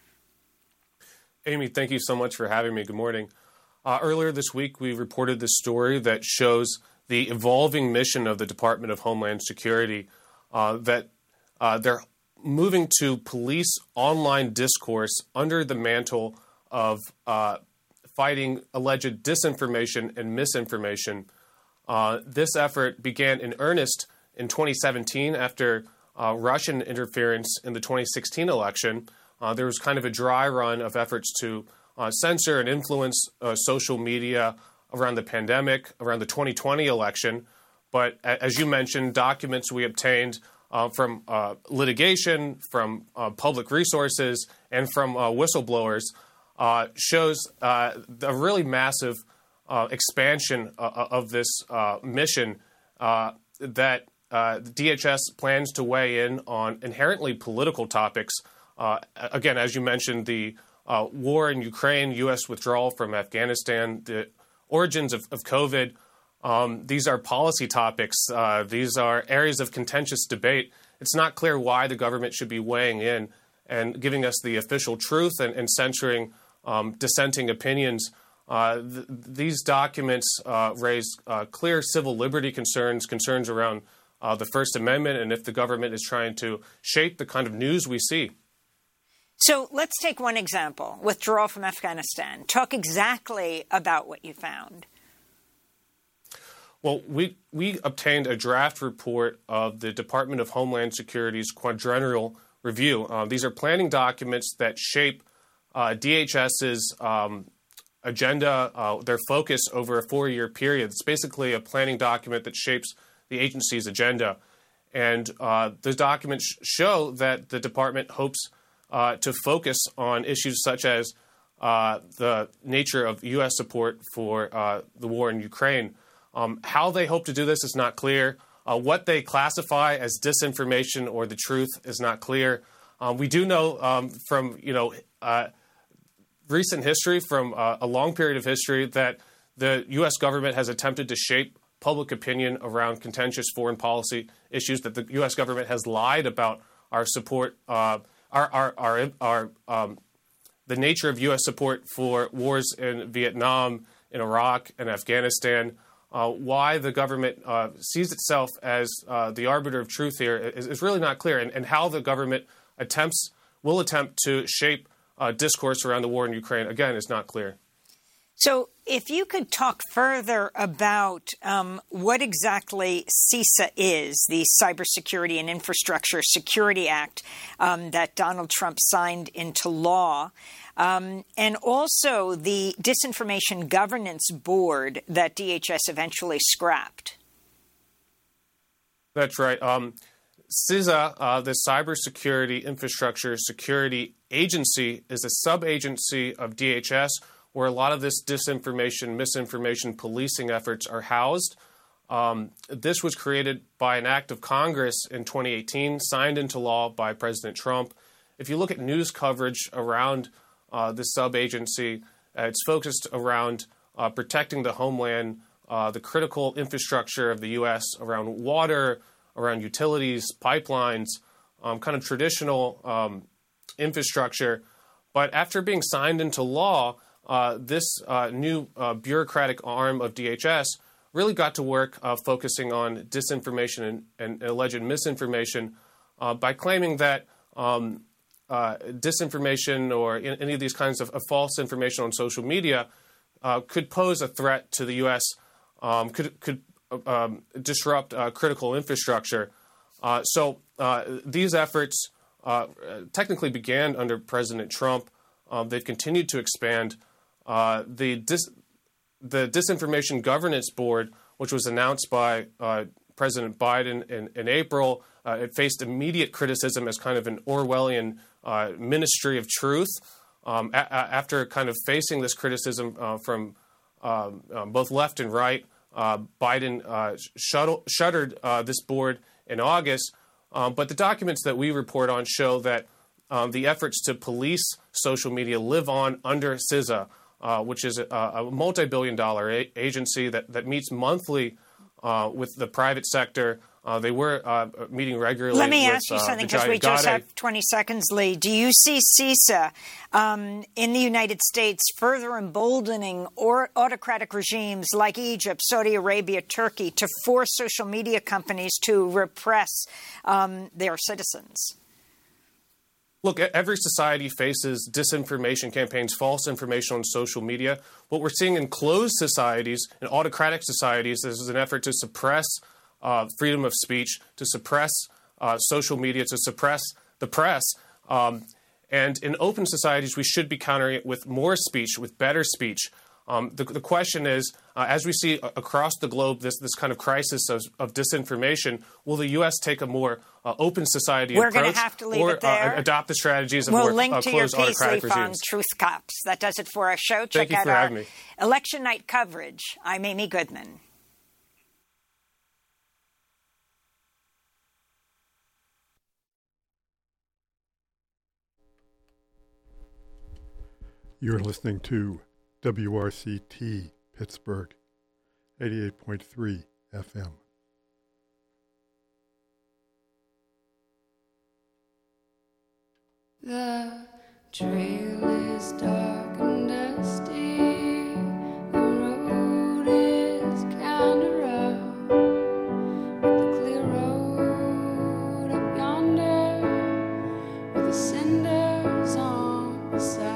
Amy, thank you so much for having me. Good morning. Uh, earlier this week, we reported this story that shows the evolving mission of the Department of Homeland Security, uh, that uh, they're moving to police online discourse under the mantle of uh, fighting alleged disinformation and misinformation. Uh, this effort began in earnest in twenty seventeen after uh, Russian interference in the twenty sixteen election. Uh, there was kind of a dry run of efforts to uh, censor and influence uh, social media around the pandemic, around the twenty twenty election. But as you mentioned, documents we obtained uh, from uh, litigation, from uh, public resources, and from uh, whistleblowers uh, shows uh, a really massive uh, expansion uh, of this uh, mission uh, that uh, D H S plans to weigh in on inherently political topics. Uh, again, as you mentioned, the uh, war in Ukraine, U S withdrawal from Afghanistan, the origins of, of COVID. Um, these are policy topics. Uh, these are areas of contentious debate. It's not clear why the government should be weighing in and giving us the official truth and, and censoring um, dissenting opinions. Uh, th- these documents uh, raise uh, clear civil liberty concerns, concerns around uh, the First Amendment, and if the government is trying to shape the kind of news we see. So let's take one example, withdrawal from Afghanistan. Talk exactly about what you found. Well, we we obtained a draft report of the Department of Homeland Security's quadrennial review. Uh, these are planning documents that shape uh, DHS's um, agenda, uh, their focus over a four-year period. It's basically a planning document that shapes the agency's agenda. And uh, those documents show that the department hopes uh, to focus on issues such as uh, the nature of U S support for uh, the war in Ukraine. Um, how they hope to do this is not clear. Uh, what they classify as disinformation or the truth is not clear. Um, we do know um, from you know uh, recent history, from uh, a long period of history, that the U S government has attempted to shape public opinion around contentious foreign policy issues, that the U S government has lied about our support, uh, our our our, our um, the nature of U S support for wars in Vietnam, in Iraq, and Afghanistan. Uh, why the government uh, sees itself as uh, the arbiter of truth here is, is really not clear, and, and how the government attempts will attempt to shape uh, discourse around the war in Ukraine, again, is not clear. So if you could talk further about um, what exactly CISA is, the Cybersecurity and Infrastructure Security Act um, that Donald Trump signed into law, Um, and also the Disinformation Governance Board that D H S eventually scrapped. That's right. Um, CISA, uh, the Cybersecurity Infrastructure Security Agency, is a sub-agency of D H S where a lot of this disinformation, misinformation policing efforts are housed. Um, this was created by an act of Congress in twenty eighteen, signed into law by President Trump. If you look at news coverage around Uh, this sub-agency, uh, it's focused around uh, protecting the homeland, uh, the critical infrastructure of the U S around water, around utilities, pipelines, um, kind of traditional um, infrastructure. But after being signed into law, uh, this uh, new uh, bureaucratic arm of D H S really got to work uh, focusing on disinformation and, and alleged misinformation uh, by claiming that um, Uh, disinformation or in, any of these kinds of, of false information on social media uh, could pose a threat to the U S, um, could could um, disrupt uh, critical infrastructure. Uh, so uh, these efforts uh, technically began under President Trump. Um, they've continued to expand. Uh, the dis- the Disinformation Governance Board, which was announced by uh, President Biden in, in April, uh, it faced immediate criticism as kind of an Orwellian Uh, ministry of truth. Um, a- a- after kind of facing this criticism uh, from um, uh, both left and right, uh, Biden uh, shuttle- shuttered uh, this board in August. Um, but the documents that we report on show that um, the efforts to police social media live on under CISA, uh, which is a, a multi-billion dollar a- agency that, that meets monthly uh, with the private sector. Uh, they were uh, meeting regularly. Let me with, ask you uh, something, because we just have twenty seconds, Lee. Do you see CISA um, in the United States further emboldening or autocratic regimes like Egypt, Saudi Arabia, Turkey to force social media companies to repress um, their citizens? Look, every society faces disinformation campaigns, false information on social media. What we're seeing in closed societies, in autocratic societies, is an effort to suppress uh, freedom of speech, to suppress uh, social media, to suppress the press. Um, and in open societies, we should be countering it with more speech, with better speech. Um, the, the question is, uh, as we see across the globe this, this kind of crisis of, of disinformation, will the U S take a more uh, open society We're approach going to have to leave or it there. Uh, adopt the strategies of we'll more link uh, to your closed piece, autocratic Leaf, on regimes? Truth Cops. That does it for our show. Thank Check you out for our having me. election night coverage. I'm Amy Goodman. You're listening to W R C T Pittsburgh, eighty-eight point three F M. The trail is dark and dusty. The road is kind of rough. But the clear road up yonder, with the cinders on the side.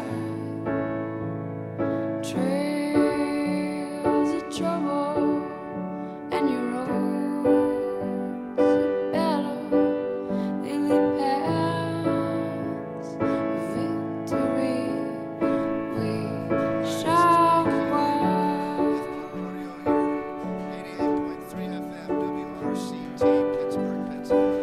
Trails of trouble, and your roads of battle. They lead paths of victory. We shall walk. eighty-eight point three F M, W R C T, Pittsburgh, Pennsylvania.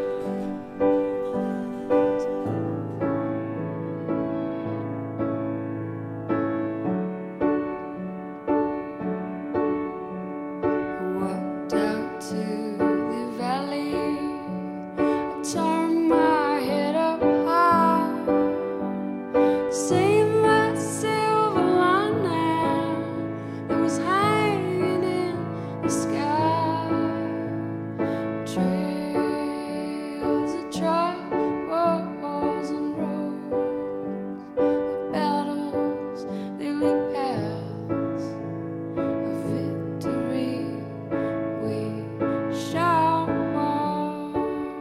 Walked out to the valley. I turned my head up high, seeing that silver lining that was hanging in the sky. Trails of troubles and roads of battles, they lead paths of victory. We shall walk.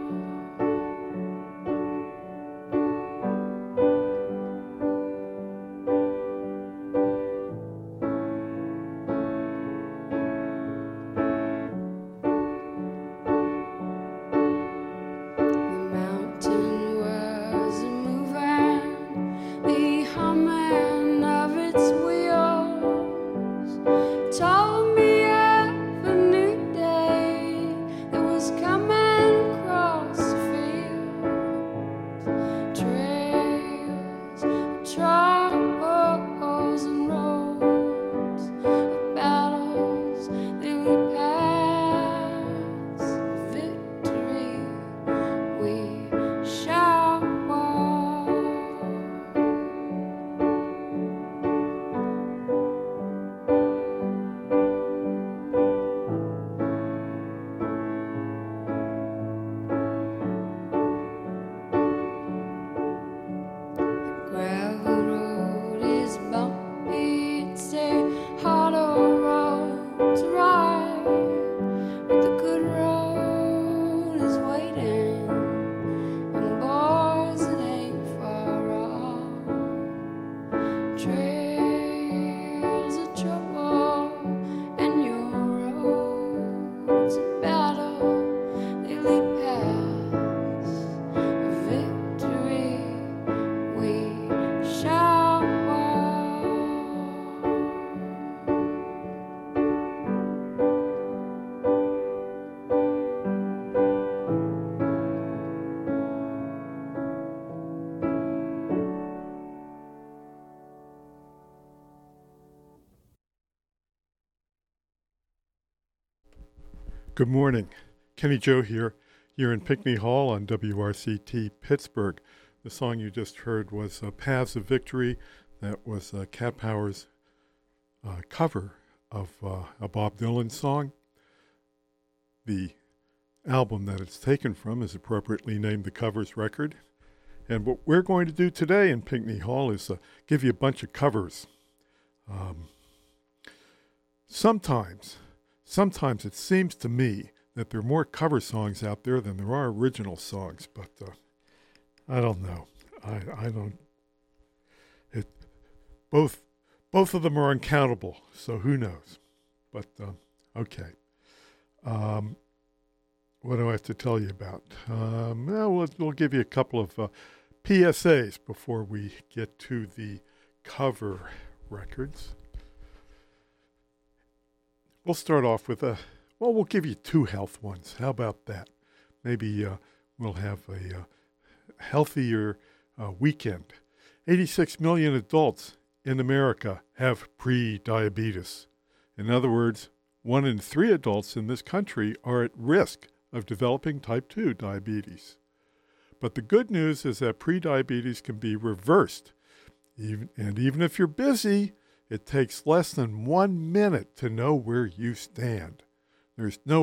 The mountain was moving, the humming of its wheels told me of a new day that was coming across the field. Trails of troubles and roads of battles, they lead paths of victory. We shall walk. Gravel road is bumpy, it's a harder road to ride, but the good road is waiting, and boys, it ain't far off. Trails of trouble, and your roads of battle, they lead paths of victory. We shall walk. Good morning. Kenny Joe here. You're in Pinckney Hall on W R C T Pittsburgh. The song you just heard was uh, Paths of Victory. That was uh, Cat Power's uh, cover of uh, a Bob Dylan song. The album that it's taken from is appropriately named The Covers Record. And what we're going to do today in Pinckney Hall is uh, give you a bunch of covers. Um, sometimes, sometimes it seems to me that there are more cover songs out there than there are original songs, but uh, I don't know. I, I don't. It both both of them are uncountable, so who knows? But um, okay. Um, what do I have to tell you about? Um, well, we'll, we'll give you a couple of uh, P S As before we get to the cover records. We'll start off with a, well, we'll give you two health ones. How about that? Maybe uh, we'll have a uh, healthier uh, weekend. eighty-six million adults in America have pre-diabetes. In other words, one in three adults in this country are at risk of developing type two diabetes. But the good news is that prediabetes can be reversed. Even, and even if you're busy, it takes less than one minute to know where you stand. There's no